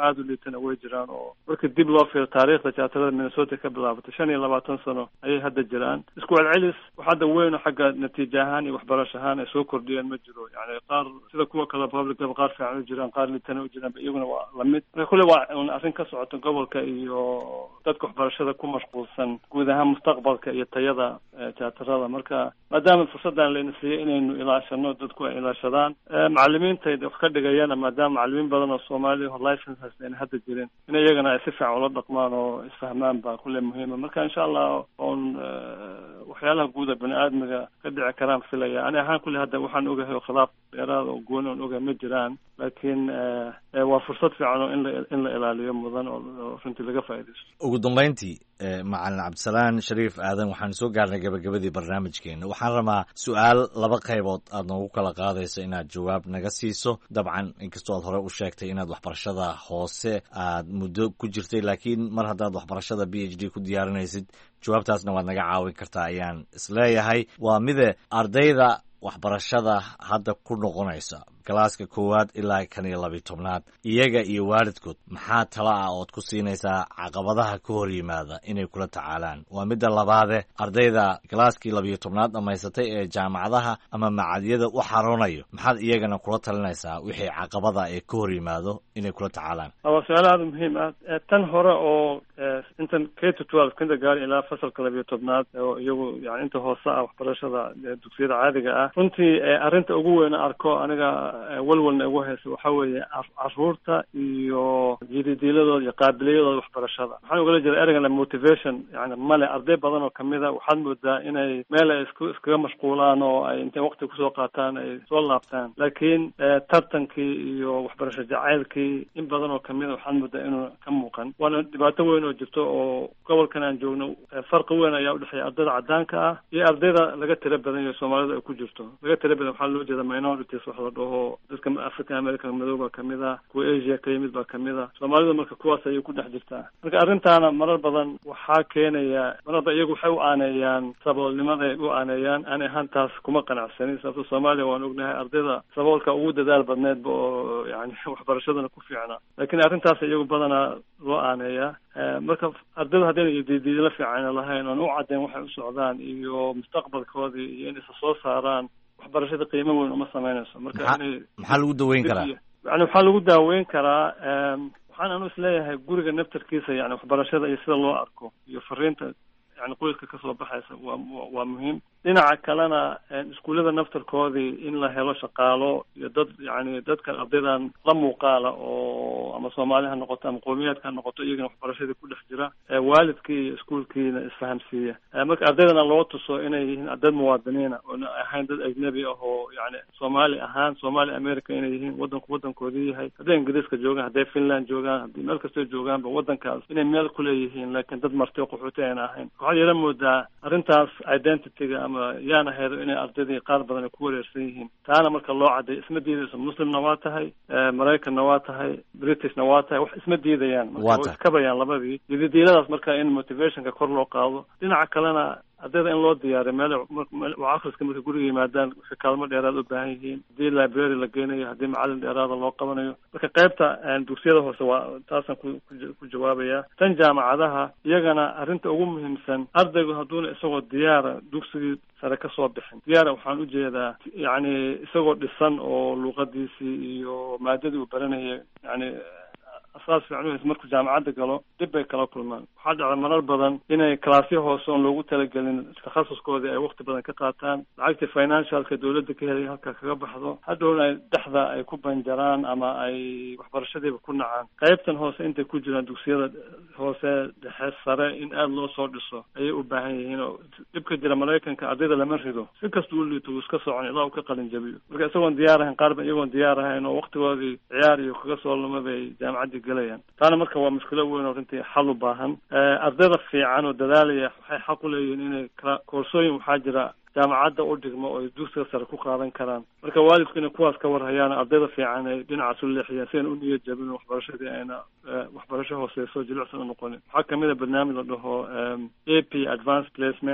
aada u liitana way jiraan oo marka dib loo fiiro taariikhda jaatarada minnesota ka bilaabatay shan iyo labaatan sano ayay hadda jiraan. isku celcelis wax hadda weyn oo xagga natiijo ahaan iyo waxbarasho ahaan ay soo kordhiyeen ma jiro. yani qaar sida kuwa kale publicaba qaar fiican u jiraan, qaar liitana u jiraan, iyaguna waa lamid. marka kulle waa un arrin ka socota gobolka iyo dadka waxbarashada ku mashquulsan guud ahaan mustaqbalka iyo tayada jaatarada. marka maadaama fursaddan layna siiyey inaynu ilaashano, dadku ay ilaashadaan, macalimiintayda wax ka dhigayana maadaama macalimiin badan oo soomaaliya oo licenses ayna hadda jirin, in iyagana ay si fiican ula dhaqmaan oo isfahmaan baa kulle muhiima. marka insha allah oon waxyaalaha guuda bani aadmiga ka dhici karaan filaya. ani ahaan kulle hadda waxaan ogahay oo khilaaf dheeraada oo gooni oon ogahay ma jiraan, laakiin waa fursad fiican oo in la in la ilaaliyo mudan oo runtii laga faa'iidaysto. ugu dambayntii macalin cabdisalaan shariif aadan, waxaan soo gaarnay gabagabadii barnaamijkeena. waxaan rabaa su-aal laba qaybood aad noogu kala qaadayso inaad jawaab naga siiso. dabcan inkastoo aad hore u sheegtay inaad waxbarashada hoose aad muddo ku jirtay, laakiin mar haddaad waxbarashada b h d ku diyaarinaysid jawaabtaasna waad naga caawin kartaa ayaan isleeyahay. waa mide ardayda waxbarashada hadda ku noqonaysa galaaska koowaad ilaa kan iyo labiyo tobnaad, iyaga iyo waalidkood maxaa tala ah ood ku siinaysaa caqabadaha ka hor yimaada inay kula tacaalaan? waa midda labaade, ardayda galaaskii labiyo tobnaad dhammaysatay ee jaamacadaha ama macadyada u xaroonayo, maxaad iyagana kula talinaysaa wixii caqabada ee ka hor yimaado inay kula tacaalaan? waa su-aal aada muhiim ah. tan hore oo intan k to twelve kindergarten ilaa fasalka labiyo tobnaad oo iyagu yani inta hoose ah waxbarashada dugsiyada caadiga ah, runtii arrinta ugu weyn arko aniga walwalna ugu haysa waxa weeye caruurta iyo jididiiladooda iyo qaabiliyadooda waxbarashada. waxaan ugala jeeda ereygan motivation, yani male arday badan oo kamida waxaad moodaa inay meel ay isku iskaga mashquulaan oo ay intay waqti kusoo qaataan ay soo laabtaan, laakiin tartankii iyo waxbarasho jacaylkii in badan oo kamida waxaad moodaa inuu ka muuqan. waana dhibaato weyn oo jirto oo gobolkan aan joogno farqi weyn ayaa udhexeeya ardayda cadaanka ah iyo ardayda laga tira badan iyo soomaalida ay ku jirto. laga tira badan waxaa loo jeeda minorities wax la dhaho, dadka african american madow baa kamid ah, kuwa asia ka yimid baa kamid ah, soomaalida marka kuwaas ayay ku dhex jirtaa. marka arrintaana marar badan waxaa keenaya mararba iyagu waxay u aaneeyaan saboolnimaday u aaneeyaan. ani ahaan taas kuma qanacsanin, sababto soomaaliya waan ognahay ardayda saboolka ugu dadaal badneedba oo yani waxbarashadana ku fiicnaa, laakiin arrintaas iyagu badanaa loo aaneeyaa. marka ardayda haddayna diidiidla fiican lahayn oon u caddayn waxay u socdaan iyo mustaqbalkoodii iyo in isa soo saaraan, waxbarashada qiimo weyn uma samaynayso. marka inay maxaa lagu daweyn karaa? yani waxaa lagu daaweyn karaa, waxaan anu isleeyahay guriga naftarkiisa yani waxbarashada iyo sida loo arko iyo fariinta yani qoyska kasoo baxaysa waa waa muhiim. dhinaca kalena iskuullada naftarkoodii in la helo shaqaalo iyo dad yani dadka ardaydan la muuqaala oo ama soomaali ha noqoto ama qowmiyaadka ha noqoto, iyagana waxbarashadii ku dhex jira, waalidkii iyo iskuulkiina isfahamsiiya. marka ardaydana loo tuso inay yihiin dad muwaadiniina oona ahayn dad ajnabi ah oo yani soomaali ahaan soomaali america inay yihiin wadanku wadankoodii yahay. hadday ingiriiska joogaan, hadday finland joogaan, haddii meel kastoo joogaanba wadankaas inay meel kuleeyihiin, laakiin dad marti o qaxooti ayna ahayn. waxaad yeelan moodaa arrintaas identityga ama yaana heedo inay ardaydii qaar badan ay ku wareersan yihiin. taana marka loo cadday isma diidayso, muslimna waa tahay, maraykanna waa tahay, britishna waa tahay, wax isma diidayaan. marka way iskabayaan labadii. dididiiladaas marka in motivationka kor loo qaado. dhinaca kalena ardayda in loo diyaariyo meel akhriska marka guriga yimaadaan waxay kaalmo dheeraad u baahan yihiin, haddii library la geynayo, haddii macalin dheeraada loo qabanayo. marka qaybta dugsiyada hoose waa taasaan ku ku jawaabaya. tan jaamacadaha iyagana arrinta ugu muhiimsan, ardaygu hadduuna isagoo diyaara dugsigii sare ka soo bixin, diyaara waxaan u jeedaa yani isagoo dhisan oo luuqadiisii iyo maadadii uu baranaya yani asaas fiican markuu jaamacadda galo dib bay kala kulmaan. waxaa dhacda marar badan inay kalaasyo hoose oon loogu talagelin takhasuskoodii ay wakti badan ka qaataan, lacagtii financialka dawladda ka helay halkaa kaga baxdo, hadhowna ay dhexda ay ku banjaraan ama ay waxbarashadiiba ku nacaan. qaybtan hoose intay ku jiraan dugsiyada hoose dhexe sare in aada loo soo dhiso ayay u baahan yihiin. oo dhibka jira maraykanka ardayda lama rido, si kasta u liito wuu iska socon ilaa uu ka qalin jabiyo. marka isagoon diyaar ahayn, qaarba iyagoon diyaar ahayn oo waktigoodii ciyaar iyo kaga soo luma bay jaamacaddii galayaan. taana marka waa mushkilo weyn oo runtii xal u baahan. ardayda fiican oo dadaalaya waxay xaq u leeyihiin inay koorsooyin waxaa jira jaamacadda u dhigmo oo ay dugsiga sare ku qaadan karaan. marka waalidku inay kuwaas ka warhayaan, ardayda fiican ay dhinacaas u leexiyaan si ayna u niyad jabin waxbarashadii ayna waxbarasho hooseyso jilicsan u noqonin. waxaa kamid a barnaamij la dhaho a p advanced placement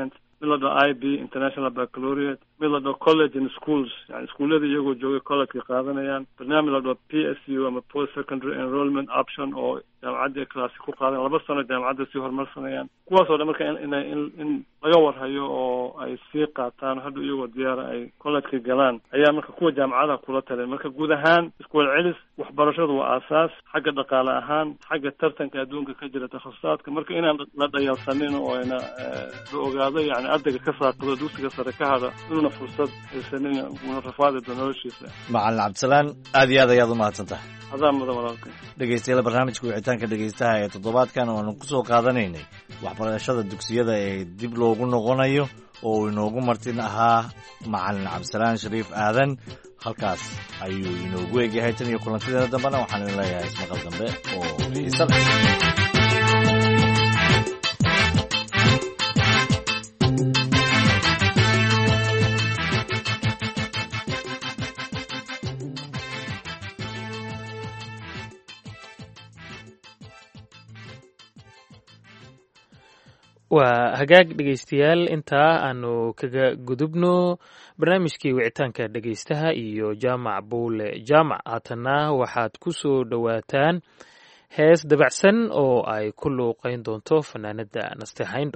mid la dhaho I B International Baccalaureate, mid la dhaho college and schools, yani iskuullada iyagoo joogay collegeka qaadanayaan, barnaamij la dhaho P S U ama post secondary enrollment option oo jaamacadda class ku qaadan laba sano jaamacadda sii horumarsanayaan. kuwaas oo dhan marka in in in laga warhayo oo ay sii qaataan hadda iyagoo diyaara ay collegeka galaan ayaa marka kuwa jaamacadaha kula talin. marka guud ahaan isku celcelis waxbarashadu waa aasaas xagga dhaqaale ahaan, xagga tartanka adduunka ka jira takhasusaadka, marka inaan la dhayalsanin oo ayna la ogaado yani ardayga ka saaqado dugsiga sare ka hada inuuna fursad haysanin una rafaadi doono noloshiisa. macalin cabdisalaan aad iyo aad ayaad u mahadsantahay. adaa mudan walaalkay. dhegeystayaal barnaamijka wicitaanka dhegeystaha ee toddobaadkan waanu ku soo qaadanaynay waxbarashada dugsiyada ee dib loogu noqonayo oo uu inoogu martin ahaa macalin cabdisalaan shariif aadan. halkaas ayuu inoogu egyahay tan iyo kulantideena dambena waxaan idin leeyahay ismaqal dambe oo xiiso leh. waa hagaag dhegaystayaal intaa aanu kaga gudubno barnaamijkii wicitaanka dhegaystaha iyo jaamac buule jaamac. haatanna waxaad ku soo dhowaataan hees dabacsan oo ay ku luuqayn doonto fanaanada naste hayndho.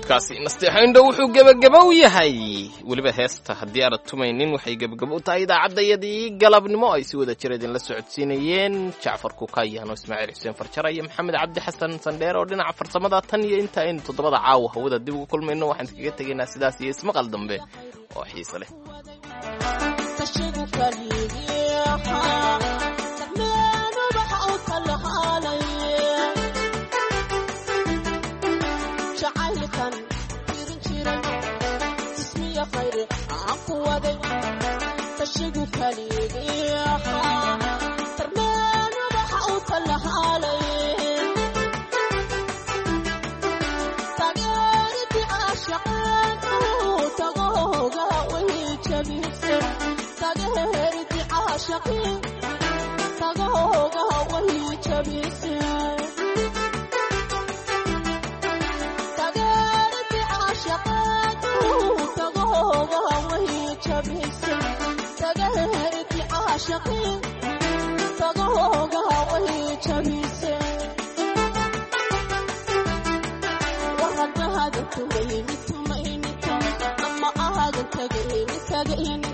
codkaasi nasteexayndho wuxuu gebagabo u yahay weliba heesta haddii aanad tumaynin waxay gebagabo u tahay idaacaddayadii galabnimo ay si wada jir idinla socodsiinayeen jacfar kukayaano ismaaciil xuseen farjara iyo maxamed cabdi xasan sandheer oo dhinaca farsamada tan iyo inta aynu toddobada caawa hawada dib ugu kulmayno waxaan iskaga tegaynaa sidaas iyo ismaqal dambe oo xiise leh tashigu kaligiiha tarmeenu waxa uu kala haalay tageerti caashaqaan tagooga way jabise tageerti caashaqaan tagooga way jabise tageerti caashaqaan tagooga way jabise تجاهرتي عاشقين تجاهوجها وهي جميسة وهذا هذا تميني تميني أما هذا تجيني تجيني